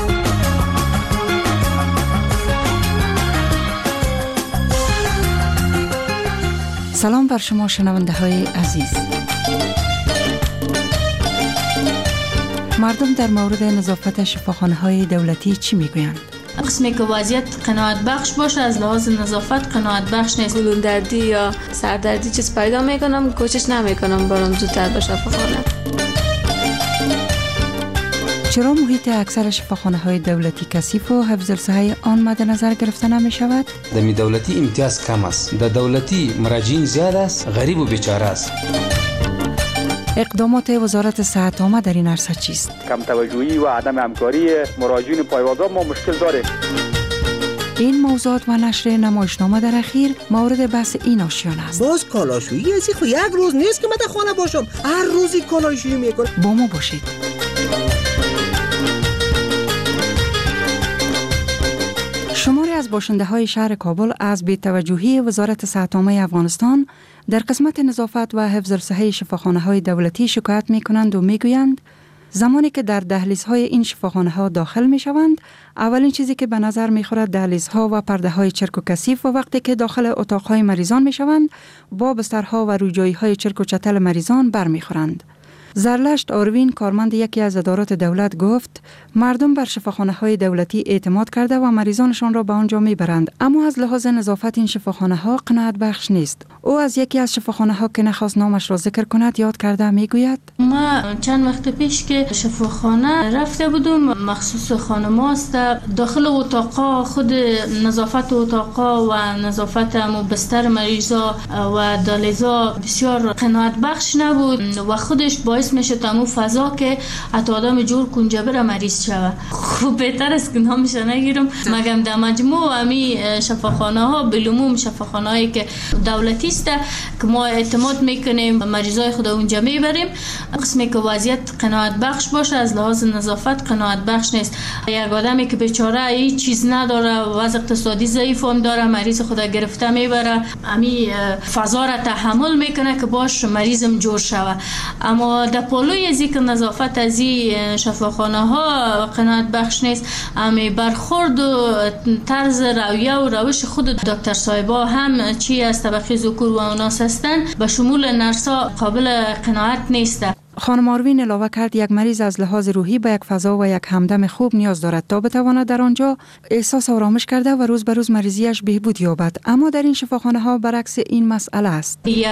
سلام بر شما شنونده های عزیز. مردم در مورد نظافت شفاخانه های دولتی چی میگویند؟ قسمی که وضعیت قناعت بخش باشه، از لحاظ نظافت قناعت بخش نیست. گلون دردی یا سردردی چیز پیدا میکنم، کوشش نمیکنم برام زودتر به شفاخانه. چرا محیط اکثر شفاخانه های دولتی کثیف و حفظ الصحه آن مد نظر گرفته نمی شود؟ در دولتی امتیاز کم است، در دولتی مراجعین زیاد است، غریب و بیچاره است. اقدامات وزارت صحت عامه در این عرصه چیست؟ کم توجهی و عدم همکاری مراجعین پایه‌وادار ما مشکل داریم. این موضوعات و نشر نمایشنامه در اخیر مورد بحث این آشیانه است. باز کالاشویی از خو یک روز نیست که من در خانه باشم، هر روزی کالاشویی میکنم. با ما باشید. شماری از باشنده های شهر کابل از بی‌توجهی وزارت صحت عامه افغانستان در قسمت نظافت و حفظ الصحه شفاخانه های دولتی شکایت می کنند و می گویند زمانی که در دهلیزهای این شفاخانه ها داخل می شوند، اولین چیزی که به نظر می خورد دهلیزها و پرده های چرک و کثیف و وقتی که داخل اتاق های مریضان می شوند با بسترها و روجایی های چرک و چتل مریضان بر می خورند. زرلشت آروین کارمند یکی از ادارات دولت گفت مردم بر شفاخانه های دولتی اعتماد کرده و مریضانشان را به آنجا میبرند، اما از لحاظ نظافت این شفاخانه ها قناعت بخش نیست. او از یکی از شفاخانه ها که نخواست نامش را ذکر کند یاد کرده میگوید ما چند وقت پیش که شفاخانه رفته بودم، مخصوص خانم‌هاست، داخل اتاقا خود نظافت اتاقا و نظافت و بستر مریضا و دالیزا بسیار قناعت بخش نبود و خودش باعث میشه تمام فضا که حتی آدم جور کنجه بره مریض شوه. خوب بهتر است که نامش نگیرم، مگم در مجموع امی شفاخانه ها بالعموم شفاخانه هایی که دولتی است که ما اعتماد میکنیم مریضای خود اونجا میبریم، قسمی که وضعیت قناعت بخش باشه از لحاظ نظافت قناعت بخش نیست. یک آدمی که بیچاره هیچ چیز نداره، وضع اقتصادی ضعیف هم داره، مریض خود گرفته میبره، امی فضا را تحمل میکنه که باش مریضم جور شوه. اما در پالوی از که نظافت از این شفاخانه ها قناعت بخش نیست، امی برخورد و طرز رویه و روش خود دکتر صاحبا هم چی از طبقه ذکور و اناث هستند به شمول نرسا قابل قناعت نیست. خانم آروین علاوه کرد یک مریض از لحاظ روحی به یک فضا و یک همدم خوب نیاز دارد تا بتواند در آنجا احساس آرامش کرده و روز به روز مریضیش بهبود یابد، اما در این شفاخانه ها برعکس این مسئله است. یک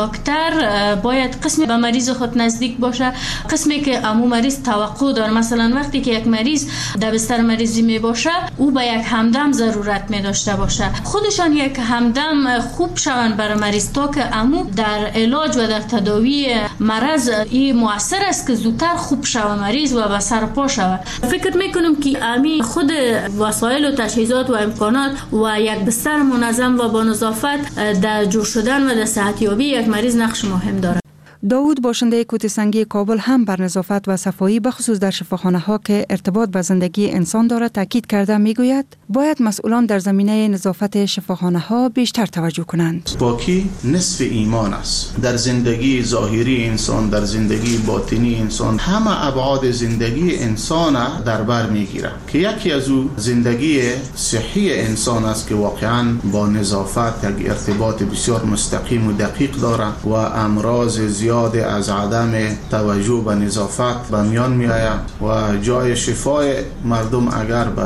دکتر باید قسمی به مریض خود نزدیک باشه، قسمی که امو مریض توقع داره. مثلا وقتی که یک مریض در بستر مریضی می باشه او به یک همدم ضرورت می داشته باشه، خودشان یک همدم خوب شوند برای مریض تا که امو در علاج و در تداوی مرض این مؤثر است که زودتر خوب شوه مریض و به سر پا شوه. فکر میکنم که امی خود وسایل و تجهیزات و امکانات و یک بستر منظم و با نظافت در جور شدن و در صحتیابی یک مریض نقش مهم داره. داوود باشنده کوت سنگی کابل هم بر نظافت و صفایی بخصوص در شفاخانه ها که ارتباط به زندگی انسان دارد تاکید کرده میگوید باید مسئولان در زمینه نظافت شفاخانه ها بیشتر توجه کنند. پاکی نصف ایمان است. در زندگی ظاهری انسان، در زندگی باطنی انسان، همه ابعاد زندگی انسان در بر میگیره که یکی از او زندگی صحی انسان است که واقعا با نظافت یک ارتباط بسیار مستقیم و دقیق داره و امراض زیاد از عدم توجه به نظافت به میان می آید و جای شفای مردم اگر به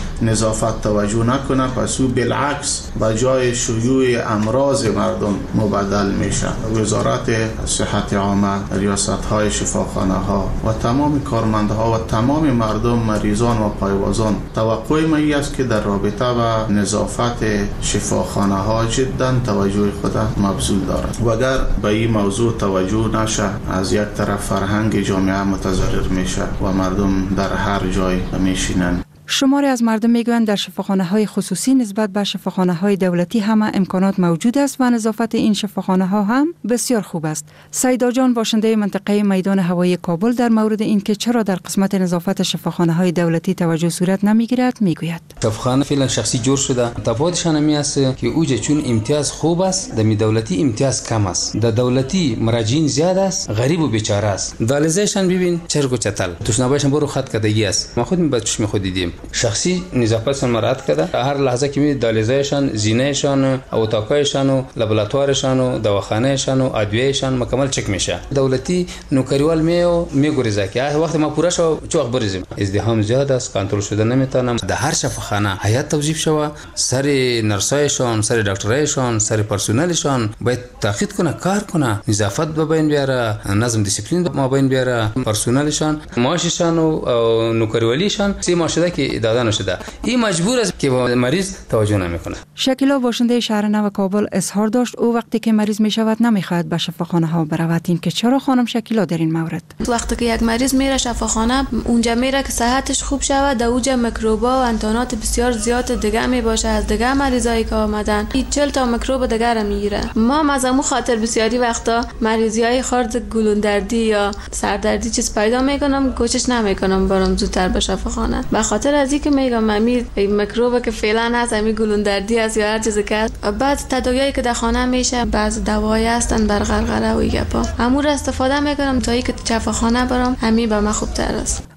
نظافت توجه نکنه پس او بالعکس به جای شیوع امراض مردم مبدل میشه. وزارت صحت عامه، ریاست های شفاخانه ها و تمام کارمندها و تمام مردم مریضان و پایوازان توقع ما است که در رابطه با نظافت شفاخانه ها جدا توجه خود مبذول دارد و اگر به این موضوع توجه نشه از یک طرف فرهنگ جامعه متضرر میشه و مردم در هر جای میشینن. شماری از مردم میگویند در شفاخانه های خصوصی نسبت به شفاخانه های دولتی همه امکانات موجود است و نظافت این شفاخانه ها هم بسیار خوب است. سیدا جان باشنده منطقه میدان هوایی کابل در مورد اینکه چرا در قسمت نظافت شفاخانه های دولتی توجه صورت نمیگیرد میگوید. شفاخانه فعلا شخصی جور شده، تفاوتشان می است که اوج چون امتیاز خوب است، در دولتی امتیاز کم است. در دولتی مراجعین زیاد است، غریب و بیچاره است. دالیزشان ببین چرک و چتل، تشنابشان برو خط کدگی است. ما خود می بچش خود دیدیم. شخصی نظافتشان مراعات کرده، هر لحظه که می دالیزایشان، زینهشان، اتاقایشان و لابراتوارشان و دواخانهشان و ادویهشان مکمل چک میشه. دولتی نوکریوال میو میگوریزه که وقتی ما پورا شو چو اخبار بریزیم. ازدحام زیاد است، کنترل شده نمیتونم. در هر شفاخانه هیئت توظیف شوه، سر نرسایشان، سر دکترایشان، سر پرسنلشان باید تاکید کنه، کار کنه، نظافت به بین بیاره، نظم دیسیپلین به بین بیاره، پرسنلشان، معاششان و نوکریوالیشان سی ماشده که داده نشده. این مجبور است که با مریض توجه نمیکنه. شکیلا باشنده شهر نو کابل اظهار داشت او وقتی که مریض میشود نمیخواهد به شفاخانه ها برود. این که چرا خانم شکیلا در این مورد؟ وقتی که یک مریض میره شفاخانه اونجا میره که صحتش خوب شود، در اونجا میکروبا و انتانات بسیار زیاد دیگه می باشه از دیگه مریضایی که آمدن، چهل تا میکروب دیگه را میگیره. ما از همون خاطر بسیاری وقتا مریضیای خرد گلوندردی یا سردردی چیز پیدا میکنم، کوشش نمیکنم برم زودتر به شفاخانه، به خاطر از اینکه میگم ممی میکروب که فعلا هست، همین گلوندردی است یا هر چیزی که بعض تداویایی که در خانه میشه، بعض دوایی هستن بر غرغره و گپا، همون استفاده میکنم تا اینکه شفاخانه برم، همین به من خوبتر است.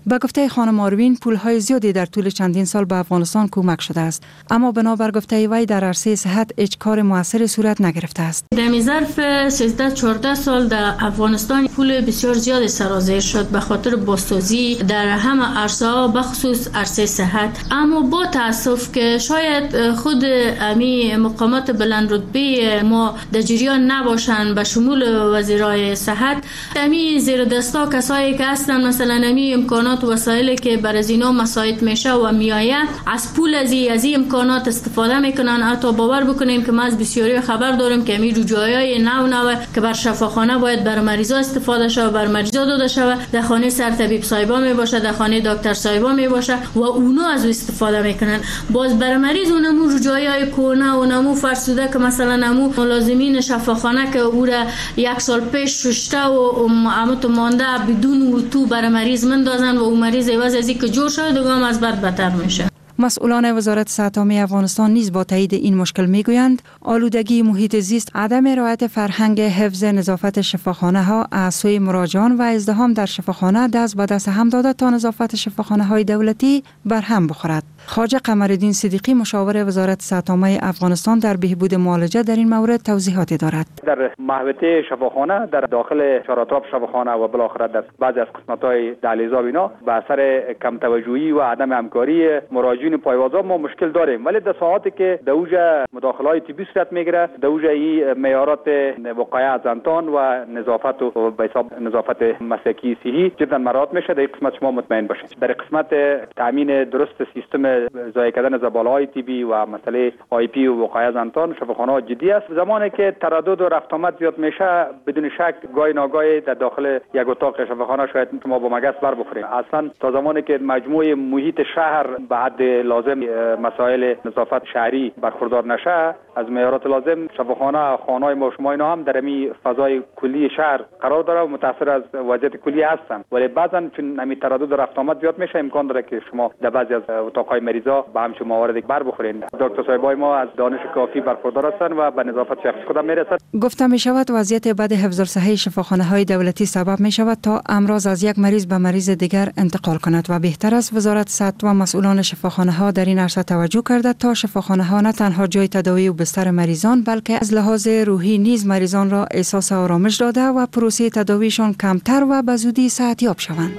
به گفته خانم آروین پولهای زیادی در طول چندین سال به افغانستان کمک شده است، اما بنابر گفته وی در عرصه صحت هیچ کار موثری صورت نگرفته است. در ظرف سیزده چهارده سال در افغانستان پول بسیار زیادی سرازیر شد به خاطر بازسازی در همه عرصه‌ها بخصوص عرصه صحت، اما با تاسف که شاید خود امی مقامات بلند رتبه ما در جریان نباشند به شمول وزیرای صحت. امی زیر دستا کسایی که هستن مثلا امی امکانات و وسایلی که بر از اینا مساعد میشه و میآید از پول از این امکانات استفاده میکنن. حتی باور بکنین که ما از بسیاری خبر داریم که امی رجوعای نو نو که بر شفاخانه باید بر مریضا استفاده شود، بر مریضا داده شود، در خانه سرطبیب صاحبا می باشه، در خانه دکتر صاحبا می باشه و اونا از استفاده میکنن. باز بر مریض اونمو رجوعای کونه اونمو فرسوده که مثلا امو ملازمین شفاخانه که او را یک سال پیش ششته و عمت مانده بدون تو بر مریض مندازن و اون مریض عوض از اینکه جور شده دوام از بد بدتر میشه. مسئولان وزارت صحت عامه افغانستان نیز با تایید این مشکل میگویند آلودگی محیط زیست، عدم رعایت فرهنگ حفظ نظافت شفاخانه ها از سوی مراجعان و ازدحام در شفاخانه دست به دست هم داده تا نظافت شفاخانه های دولتی بر هم بخورد. خواجه قمرالدین صدیقی مشاور وزارت صحت عامه افغانستان در بهبود معالجه در این مورد توضیحاتی دارد. در محوطه شفاخانه در داخل چهارطرف شفاخانه و بالاخره در بعضی از قسمت‌های دهلیزها اینا به اثر کم توجهی و عدم همکاری مراجعین پایوازا ما مشکل داریم، ولی در ساعاتی که دوجه مداخله‌های طبی صورت میگیره دوجه این معیارات وقایع از انتان و نظافت و به حساب نظافت مسلکی صحی جدا مراعات میشه. در قسمت شما مطمئن باشید در قسمت تامین درست سیستم ضایع کردن زباله‌های طبی و مسئله آی پی و وقایع از انتان شفاخانه‌ها جدی است. زمانی که تردد و رفت آمد زیاد میشه بدون شک گاهی ناگاهی در داخل یک اتاق شفاخانه شاید ما با مگس بر بخوریم. اصلا تا زمانی که مجموعه محیط شهر به حد لازم مسائل نظافت شهری برخوردار نشه از معیارات لازم شفاخانه خانه‌های ما شما اینا هم در این فضای کلی شهر قرار داره و متاثر از وضعیت کلی هستن، ولی بعضا چون همین تردد و رفت آمد زیاد میشه امکان داره که شما در بعضی از اتاق‌های مریضا به همچون موارد بر بخورین. دکتر صاحبای ما از دانش کافی برخوردار هستند و به نظافت شخصی خود میرسند. گفته می شود وضعیت بد حفظ الصحه شفاخانه‌های دولتی سبب می شود تا امراض از یک مریض به مریض دیگر انتقال کند و بهتر است وزارت صحت و مسئولان شفاخانه‌ها در این عرصه توجه کرده تا شفاخانه‌ها نه تنها جای تداوی و بستر مریضان بلکه از لحاظ روحی نیز مریضان را احساس آرامش داده و پروسه تداویشان کمتر و به زودی صحتیاب شوند.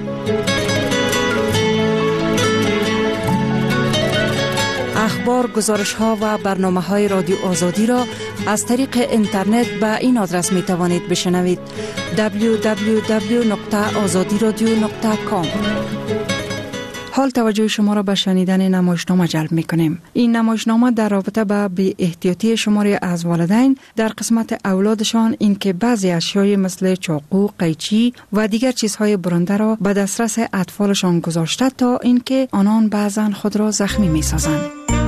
اخبار، گزارش‌ها و برنامه‌های رادیو آزادی را از طریق اینترنت به این آدرس می‌توانید بشنوید: دبلیو دبلیو دبلیو نقطه آزادی رادیو نقطه کام. حال توجه شما را به شنیدن نمایشنامه جلب می‌کنیم. این نمایشنامه در رابطه با بی احتیاطی شماری از والدین در قسمت اولادشان اینکه بعضی اشیای مثل چاقو، قیچی و دیگر چیزهای برنده را به دسترس اطفالشان گذاشته تا اینکه آنان بعضاً خود را زخمی می‌سازند.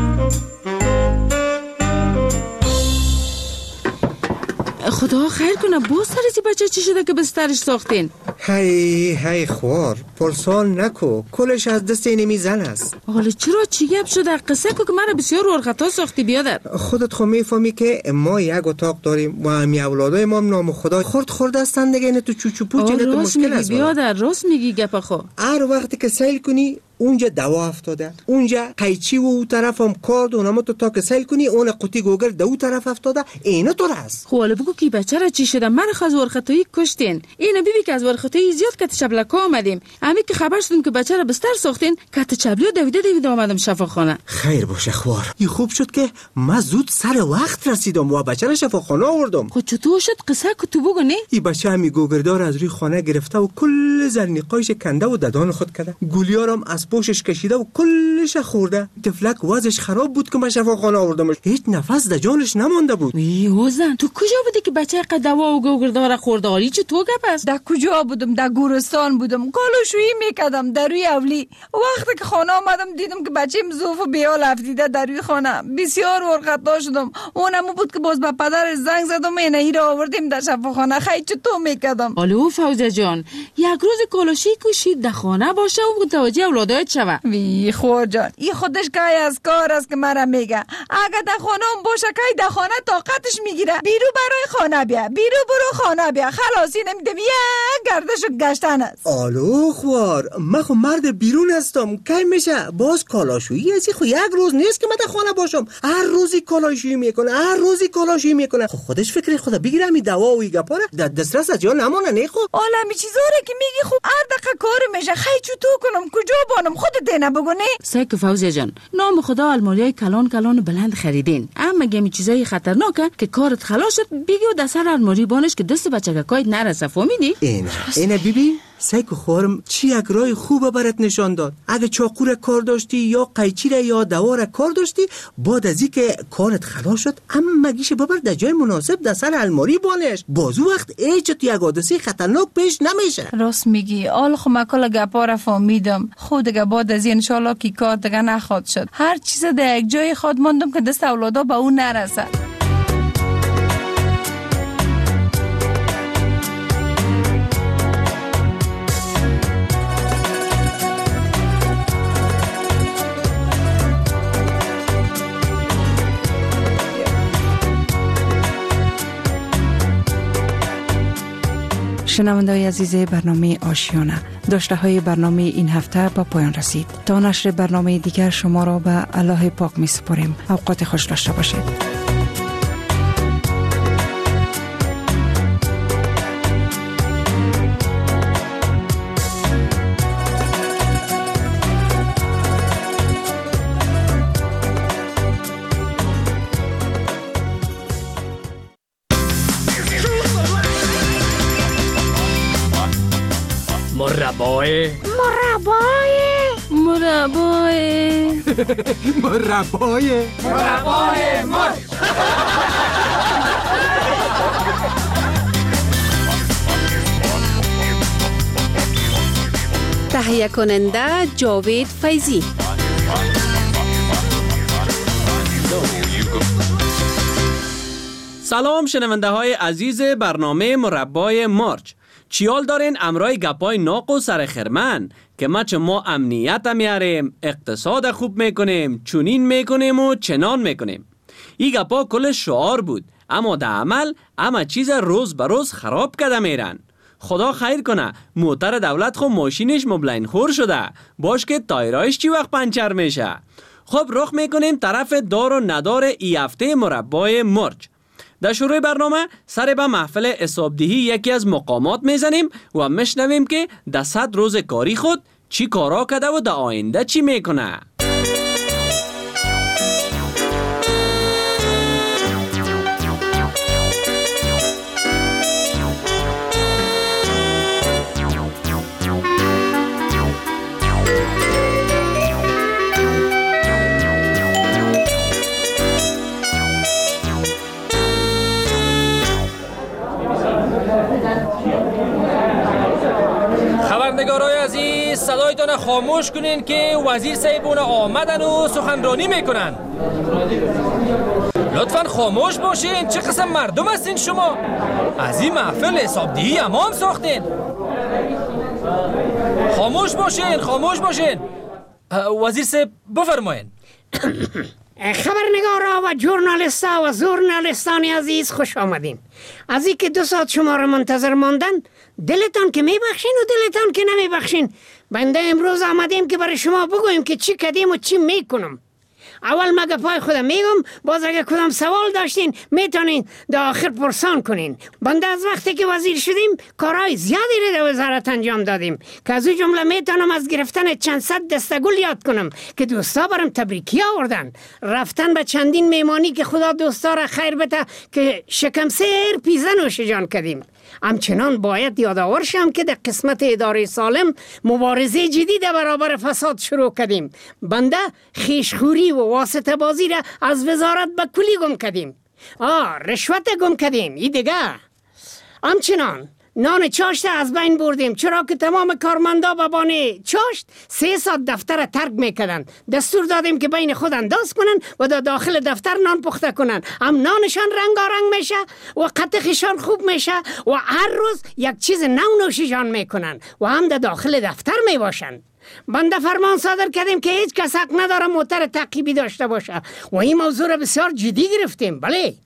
خدا خیر کنه باز سرزی بچه چی شده که بسترش ساختین؟ هی هی خوار پرسان نکو کلش از دست اینمی زن است. حالا چرا چی گپ شده؟ قصه کو که من بسیار ورخطا ساختی بیادر. خودت خو میفهمی که ما یک اتاق داریم و همی اولادای ما نام خدا خورد خورد هستن دیگه. اینه تو چوچو پوچ اینه تو مشکل است. بیادر راست میگی گپ خو. هر وقتی که سیل کنی اونجا دوا افتاده، اونجا قیچی و اون طرف هم کارد اونم تو تا که سیل کنی اون قوطی گوگل دو طرف افتاده. اینه تو راست. خب حالا بگو کی بچه را چی شده؟ من خواز ورخطایی کشتین. اینو بیبی که از ورخطایی زیاد کت چبلکا آمدیم. امی که خبر شدیم که بچه را بستر ساختین کت چبلو دویده دویده آمدم شفاخانه. خیر باشه خوار. این خوب شد که من زود سر وقت رسیدم و بچه را شفاخانه آوردم. خب چطور شد؟ قصه که تو بگو نه؟ این بچه همی گوگردار از روی خانه گرفته و کل زرنیقایش کنده و ددان خود کرده. گولیارم از پوشش کشیده و کلش خورده. تفلک وضعش خراب بود که من شفاخانه آوردمش. هیچ نفس در جانش نمانده بود. ای حسن تو کجا بودی که بچه قد دوا و گوگردار خورده؟ حالی چه تو گپ است؟ در کجا بودم؟ در گورستان بودم. کالوشویی میکردم در روی اولی. وقتی که خانه آمدم دیدم که بچه‌م ضعف و بیال افتیده در روی خانه. بسیار ورخطا شدم. اونم بود که باز به پدرش زنگ زدم اینا ای را آوردیم در شفاخانه. خیلی چطور میکردم؟ الو فوزه جان یک روز کالوشی کوشید در خانه باشه و متوجه اولادایت شوه. وی خور جان این خودش کای از کار است که مرا میگه. اگه در خانه هم باشه کای در خانه طاقتش میگیره. بیرو برای خانه بیا، بیرو برو خانه بیا. خلاص اینم ده یک گردش و گشتن است. آلو خوار، من خو مرد بیرون هستم، کی میشه باز کالاشویی ازی؟ خو یک روز نیست که من در خانه باشم، هر روزی کالاشویی میکنه، هر روزی کالاشویی میکنه. خو خودش فکر خدا بگیره می دوا و گپاره در دسترس از جا نمونه. نه خو عالمی چیزا رو که میگی خوب هر دقیقه کار میشه. خی چطور کنم، کجا بانم، خودت دینا بگو. نه سیک فوزی جان، نام خدا المالیای کلان کلان بلند خریدین، اما گمی چیزای خطرناکه که کارت خلاص شد بگی و دسر الماری بانش که دست بچگکایت نرسه. فهمیدی؟ اینه اینه ببین سیکو خورم چی یک رای خوبه برات نشان داد. اگه چاقو را کار داشتی یا قیچی را یا دوا را کار داشتی، بعد از اینکه کارت خلاص شد اما مگیش ببر در جای مناسب در سر الماری بانش. بازو وقت هیچ تو یک حادثه خطرناک پیش نمیشه. راست میگی. آل خو مکل گپا را فهمیدم. خود دیگه بعد از این ان شاء الله کی کار دیگه نخواد شد. هر چیز در یک جای خود ماندم که دست اولادا به اون نرسه. شنونده‌های عزیز برنامه آشیانه، داشته های برنامه این هفته با پایان رسید. تا نشر برنامه دیگر شما را به الله پاک می سپاریم. اوقات خوش داشته باشید. مربای مربای مربای مربای مربای مرچ. تهیه کننده جاوید فیضی. سلام شنونده های عزیز برنامه مربای مارچ. چیال دارین امرای گپای ناق و سر خرمن که ما چه ما امنیت میاریم، اقتصاد خوب میکنیم، چونین میکنیم و چنان میکنیم. ای گپا کل شعار بود، اما در عمل اما چیز روز به روز خراب کده میرن. خدا خیر کنه موتر دولت خو ماشینش مبلین خور شده، باش که تایرایش چی وقت پنچر میشه. خب رخ میکنیم طرف دار و ندار ای هفته مربای مرچ. در شروع برنامه سر به محفل حسابدهی یکی از مقامات میزنیم و میشنویم که در صد روز کاری خود چی کارا کرده و در آینده چی میکنه. خبرنگارای عزیز صدایتان خاموش کنین که وزیر صاحبون آمدن و سخنرانی میکنن. لطفاً خاموش باشین. چه قسم مردم هستین شما؟ از این محفل حسابدهی امام ساختین. خاموش باشین خاموش باشین. وزیر صاحب بفرمایین. خبرنگارا و جورنالیستا و ژورنالیستان عزیز خوش آمدین. از این که دو ساعت شما را منتظر ماندن، دلتان که میبخشین و دلتان که نمیبخشین. بنده امروز آمدیم که برای شما بگویم که چی کردیم و چی میکنم. اول مگه پای خودم میگم، باز اگه کدام سوال داشتین میتونین در آخر پرسان کنین. بنده از وقتی که وزیر شدیم کارهای زیادی رو در وزارت انجام دادیم که از او جمله میتونم از گرفتن چند صد دسته گل یاد کنم که دوستا برام تبریکی آوردن، رفتن به چندین میمانی که خدا دوستا را خیر بده که شکم سیر پیزه نوش جان کردیم. همچنان باید یادآور شم که در قسمت اداره سالم مبارزه جدی در برابر فساد شروع کردیم. بنده خیشخوری و واسطه بازی را از وزارت به کلی گم کردیم. آه رشوت گم کردیم. ای دیگه همچنان نان چاشت از بین بردیم، چرا که تمام کارمندا به بانه چاشت سه ساعت دفتر ترک میکردن. دستور دادیم که بین خود انداز کنن و در داخل دفتر نان پخته کنن. هم نانشان رنگارنگ میشه و قطعشان خوب میشه و هر روز یک چیز نو نوشیجان میکنن و هم در داخل دفتر میباشن. بنده فرمان صادر کردیم که هیچ کس حق نداره موتر تعقیبی داشته باشه و این موضوع را بسیار جدی گرفتیم. بله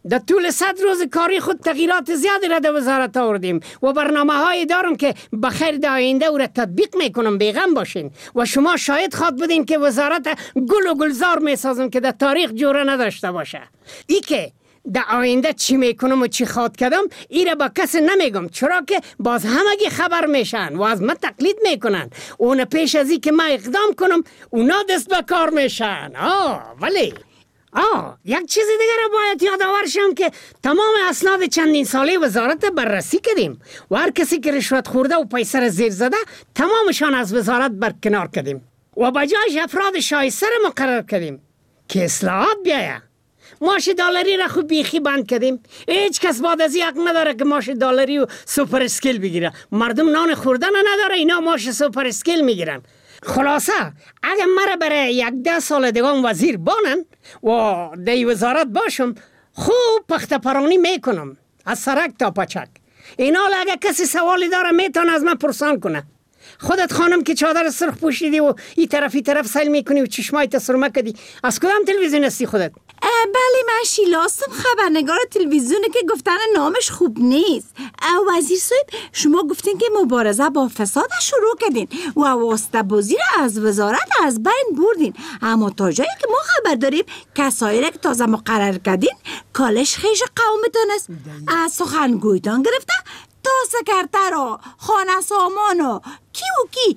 در طول صد روز کاری خود تغییرات زیادی را در وزارت آوردیم و برنامه های دارم که بخیر در آینده او را تطبیق میکنم، بیغم باشین. و شما شاید خواد بودین که وزارت گل و گلزار میسازم که در تاریخ جوره نداشته باشه. ای که در آینده چی میکنم و چی خواد کردم ای را با کسی نمیگم، چرا که باز همگی خبر میشن و از من تقلید میکنن. اون پیش از ای که من اقدام کنم اونا دست به کار میشن. آه ولی آه یک چیزی دیگر را باید یادآور شم که تمام اسناد چندین ساله وزارت بررسی کردیم و هر کسی که رشوت خورده و پیسه را زیر زده تمامشان از وزارت برکنار کردیم و بجایش افراد شایسته را مقرر کردیم که اصلاحات بیایه. ماش دلاری را خوب بیخی بند کردیم. هیچ کس بعد از یک نداره که ماش دلاری و سوپر اسکیل بگیره. مردم نان خوردن نداره، اینا ماش سوپر اسکیل میگیرن. خلاصه اگه مرا برای یک ده سال دیگه وزیر بانن و دی وزارت باشم خوب پخت پرانی میکنم از سرک تا پچک. اینا اگه کسی سوالی داره میتونه از من پرسان کنه. خودت خانم که چادر سرخ پوشیدی و این طرف این طرف سیل میکنی و چشمایت سرمه کردی، از کدام تلویزیون هستی خودت؟ بله من شیلاستم، خبرنگار تلویزیونه که گفتن نامش خوب نیست. وزیر صاحب شما گفتین که مبارزه با فساد شروع کردین و واسطه بازی را از وزارت از بین بردین، اما تا جایی که ما خبر داریم کسایی را که تازه مقرر کردین کالش خیش قومتان است. از سخنگویتان گرفته تا سکرتر و خانه سامان و کی و کی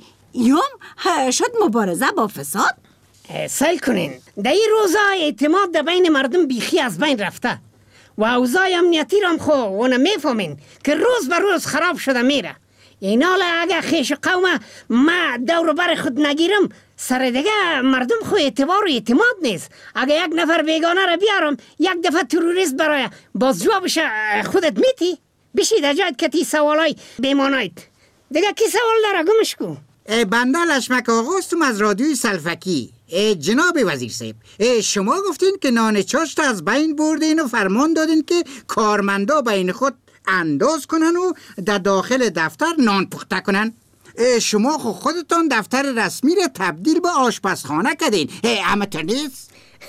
یوم شد مبارزه با فساد. سل کنین در این روزا اعتماد در بین مردم بیخی از بین رفته و اوضاع امنیتی را هم خو اونه میفهمین که روز به روز خراب شده میره. این حالا اگه خیش قوم ما دور بر خود نگیرم سر دیگه مردم خو اعتبار و اعتماد نیست. اگه یک نفر بیگانه را بیارم یک دفعه تروریست برای باز جوابش خودت میتی بشی در جایت که تی سوالای بیمانایت دیگه کی سوال داره گمش کو. بنده لشمک آقاستم از رادیوی سلفکی. جناب وزیر صاحب شما گفتین که نان چاشت از بین بردین و فرمان دادین که کارمندا بین خود انداز کنن و در داخل دفتر نان پخته کنن. شما خود خودتان دفتر رسمی را تبدیل به آشپزخانه کردین، اما تو نیست؟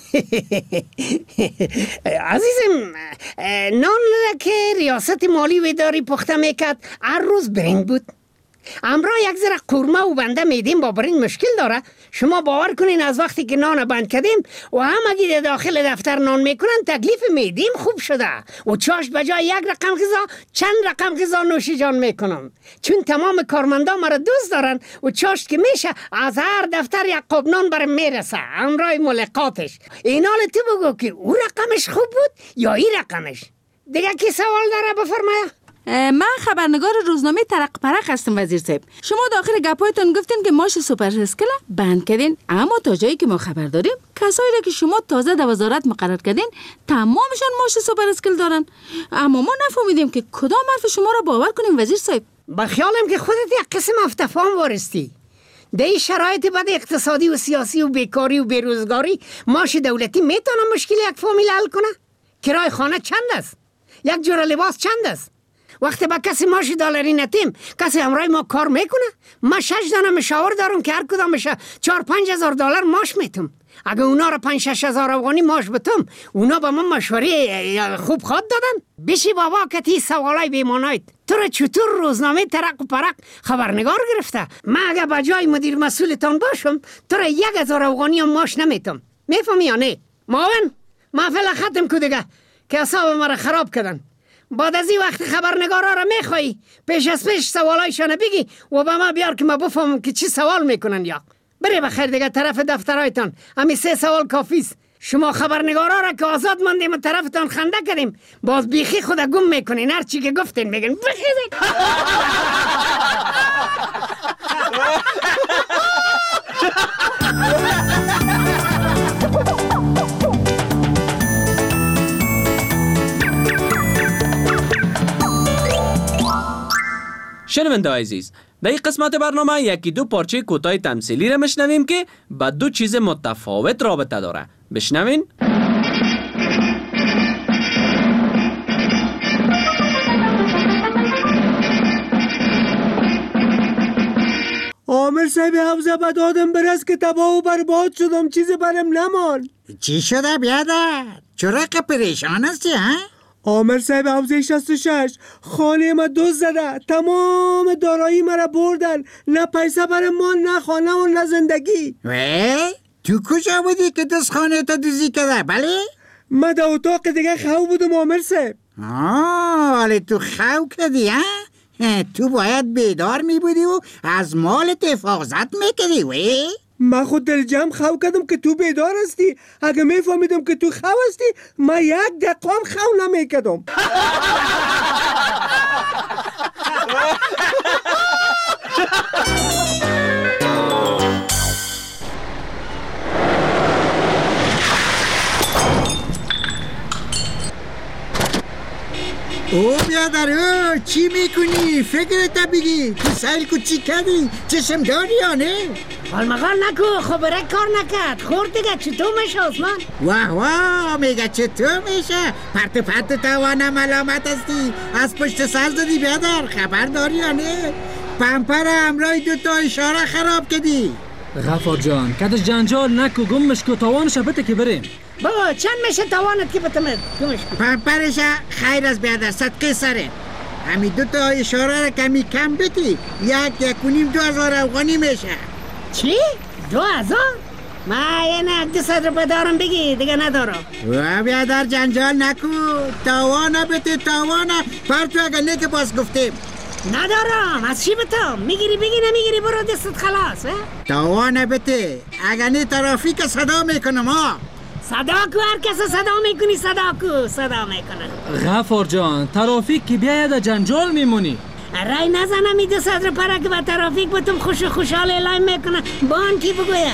عزیزم نان که ریاست مالی و اداری پخته میکرد هر روز برنگ بود. امرا یک ذره قورمه و بنده میدیم با برنج مشکل داره. شما باور کنین از وقتی که نان بند کردیم و همگی داخل دفتر نان میکنن تکلیف میدیم خوب شده و چاشت بجای یک رقم غذا چند رقم غذا نوشی جان میکنم، چون تمام کارمندا مرا دوست دارن و چاشت که میشه از هر دفتر یک قاب نان برم میرسه امرای ملاقاتش. این حال تو بگو که او رقمش خوب بود یا این رقمش؟ دیگه کی سوال داره بفرمایه. من خبرنگار روزنامه ترق پرق هستم وزیر صاحب. شما داخل گپایتون گفتین که ماش سوپر اسکیل بند کردین، اما تا جایی که ما خبر داریم کسایی را که شما تازه در وزارت مقرر کردین تمامشان ماش سوپر اسکیل دارن، اما ما نفهمیدیم که کدام حرف شما را باور کنیم وزیر صاحب. با خیالم که خودت یک قسم افتفام وارستی. در این شرایط بد اقتصادی و سیاسی و بیکاری و بیروزگاری ماش دولتی میتونه مشکل یک فامیل حل کنه؟ کرای خانه چند است؟ یک جور لباس چند است؟ وقتی با کسی ماش دلاری نتیم کسی همراه ما کار میکنه؟ ما شش دانه مشاور دارم که هر کدامش چهار پنج هزار دلار ماش میتم. اگه اونا را پنج شش هزار افغانی ماش بتم اونا با من مشوری خوب خواد دادن؟ بشی بابا که تی سوالای بیمانایت تو را چطور روزنامه ترق و پرق خبرنگار گرفته؟ من اگه بجای مدیر مسئولتان باشم تو را یک هزار افغانی هم ماش نمیتم. میفهمی یا نه؟ معاون محفل ختم کو دیگه که اعصاب مرا خراب کردن. بعد از این وقت خبرنگارا را میخوایی پیش از پیش سوالایشان بگی و با ما بیار که ما بفهمم که چی سوال میکنن. یا بری بخیر دیگه طرف دفترایتان، همین سه سوال کافیست. شما خبرنگارا را که آزاد ماندیم و طرفتان خنده کردیم باز بیخی خود گم میکنین، هر چی که گفتین بگین بخیزید. شنونده عزیز در این قسمت برنامه یکی دو پارچه کوتاه تمثیلی را میشنویم که با دو چیز متفاوت رابطه داره. بشنوین. عامل صاحب حوزه به دادم برس که تباه و برباد شدم، چیزی برم نمان. چی شده بیادر؟ چرا که پریشان هستی ها؟ عامر صاحب حوزه شصت و شش خانه ما دزد زده، تمام دارایی مرا بردن، نه پیسه برم مان، نه خانه و نه زندگی. وی؟ تو کجا بودی که دست خانه تا دوزی کرده؟ بله؟ من در اتاق دیگه خو بودم عامر صاحب. آه ولی تو خو کردی ها؟ تو باید بیدار می بودی و از مالت حفاظت میکردی وی؟ من خود در جمع خو کردم که تو بیدار هستی. اگه میفهمیدم که تو خو هستی من یک دقیقه هم خو نمیکردم. او بیادر او چی میکنی؟ فکرت بگی تو سیل کو چی کردی؟ چشم داری یا نه؟ حال مقال نکو، خبرک کار نکرد. خورد دیگه چطور میشه آسمان؟ واه واه میگه چطور میشه؟ پرت پرت توانه ملامت هستی، از پشت سر زدی بیادر، خبر داری یا نه؟ پمپر همراه دو تا اشاره خراب کردی. غفار جان کدش جنجال نکو، گمش کو توانش بده که بریم. بابا چند میشه توانت که بتمد؟ گمش پمپرش خیر از بیادر، صدقه سره. همین دو تا اشاره را کمی کم بتی، یک یک و نیم دو هزار افغانی میشه. چی؟ دو هزار؟ ما یه دو صد روپه دارم بگی دیگه ندارم. و بیادر جنجال نکو، تاوانه بتی تاوانه، پرتو اگه نه که باز گفتیم. ندارم، از چی بتم؟ میگیری بگی نمیگیری برو دستت خلاص. تاوانه بتی، اگه نه ترافیک صدا میکنم ها. صدا کو، هر کس صدا میکنی صدا کو، صدا میکنه. غفار جان ترافیک که بیاید جنجال میمونی. رای نزنم این دو صد رو پره که با ترافیک بتم خوش و خوشحال اعلام میکنه. بان کی بگویه؟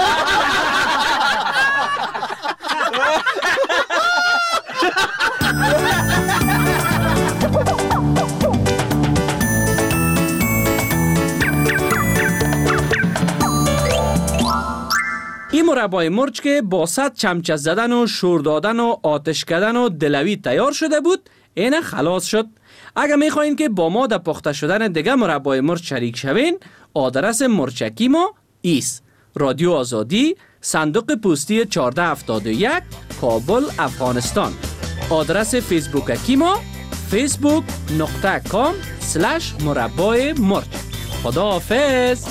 این مربای مرچ که با صد چمچه زدن و شور دادن و آتش کردن و دلوی تیار شده بود، اینه خلاص شد. اگر میخواین که با ما در پخته شدن دیگه مربای مرچ شریک شوین، آدرس مرچکی ما ایست: رادیو آزادی، صندوق پستی چهارده هفتاد و یک، کابل، افغانستان. آدرس فیسبوککی ما فیسبوک نقطه کام سلش مربای مرچ. خدا حافظ.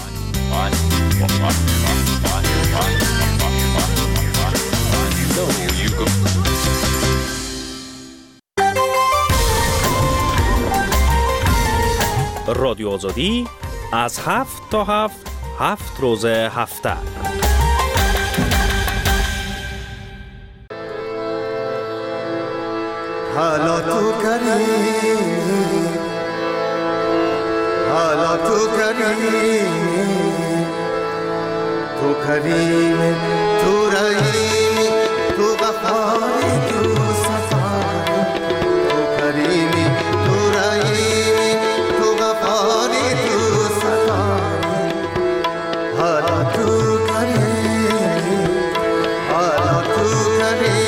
رادیو آزادی از هفت تا هفت هفت روز هفته. حالا تو کریم، حالا تو کریم، تو کریم، تو رحیمی، تو غفاری، تو صفایی، تو کریمی، تو رحیمی، تو غفاری، تو صفایی. حالا تو کریم، حالا تو کریم.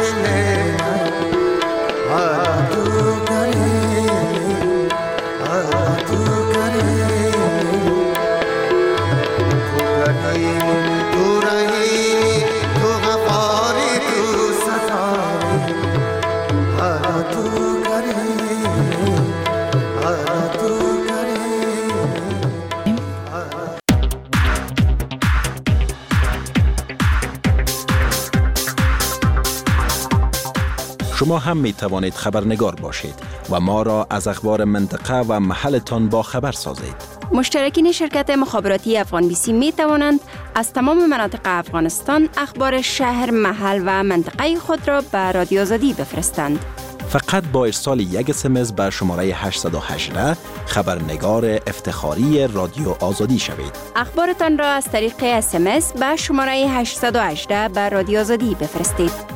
شما هم می توانید خبرنگار باشید و ما را از اخبار منطقه و محلتان با خبر سازید. مشترکین شرکت مخابراتی افغان بی سی می توانند از تمام مناطق افغانستان اخبار شهر، محل و منطقه خود را به رادیو آزادی بفرستند. فقط با ارسال یک اسمس به شماره هشت یک هشت خبرنگار افتخاری رادیو آزادی شوید. اخبارتان را از طریق اسمس به شماره هشت یک هشت به رادیو آزادی بفرستید.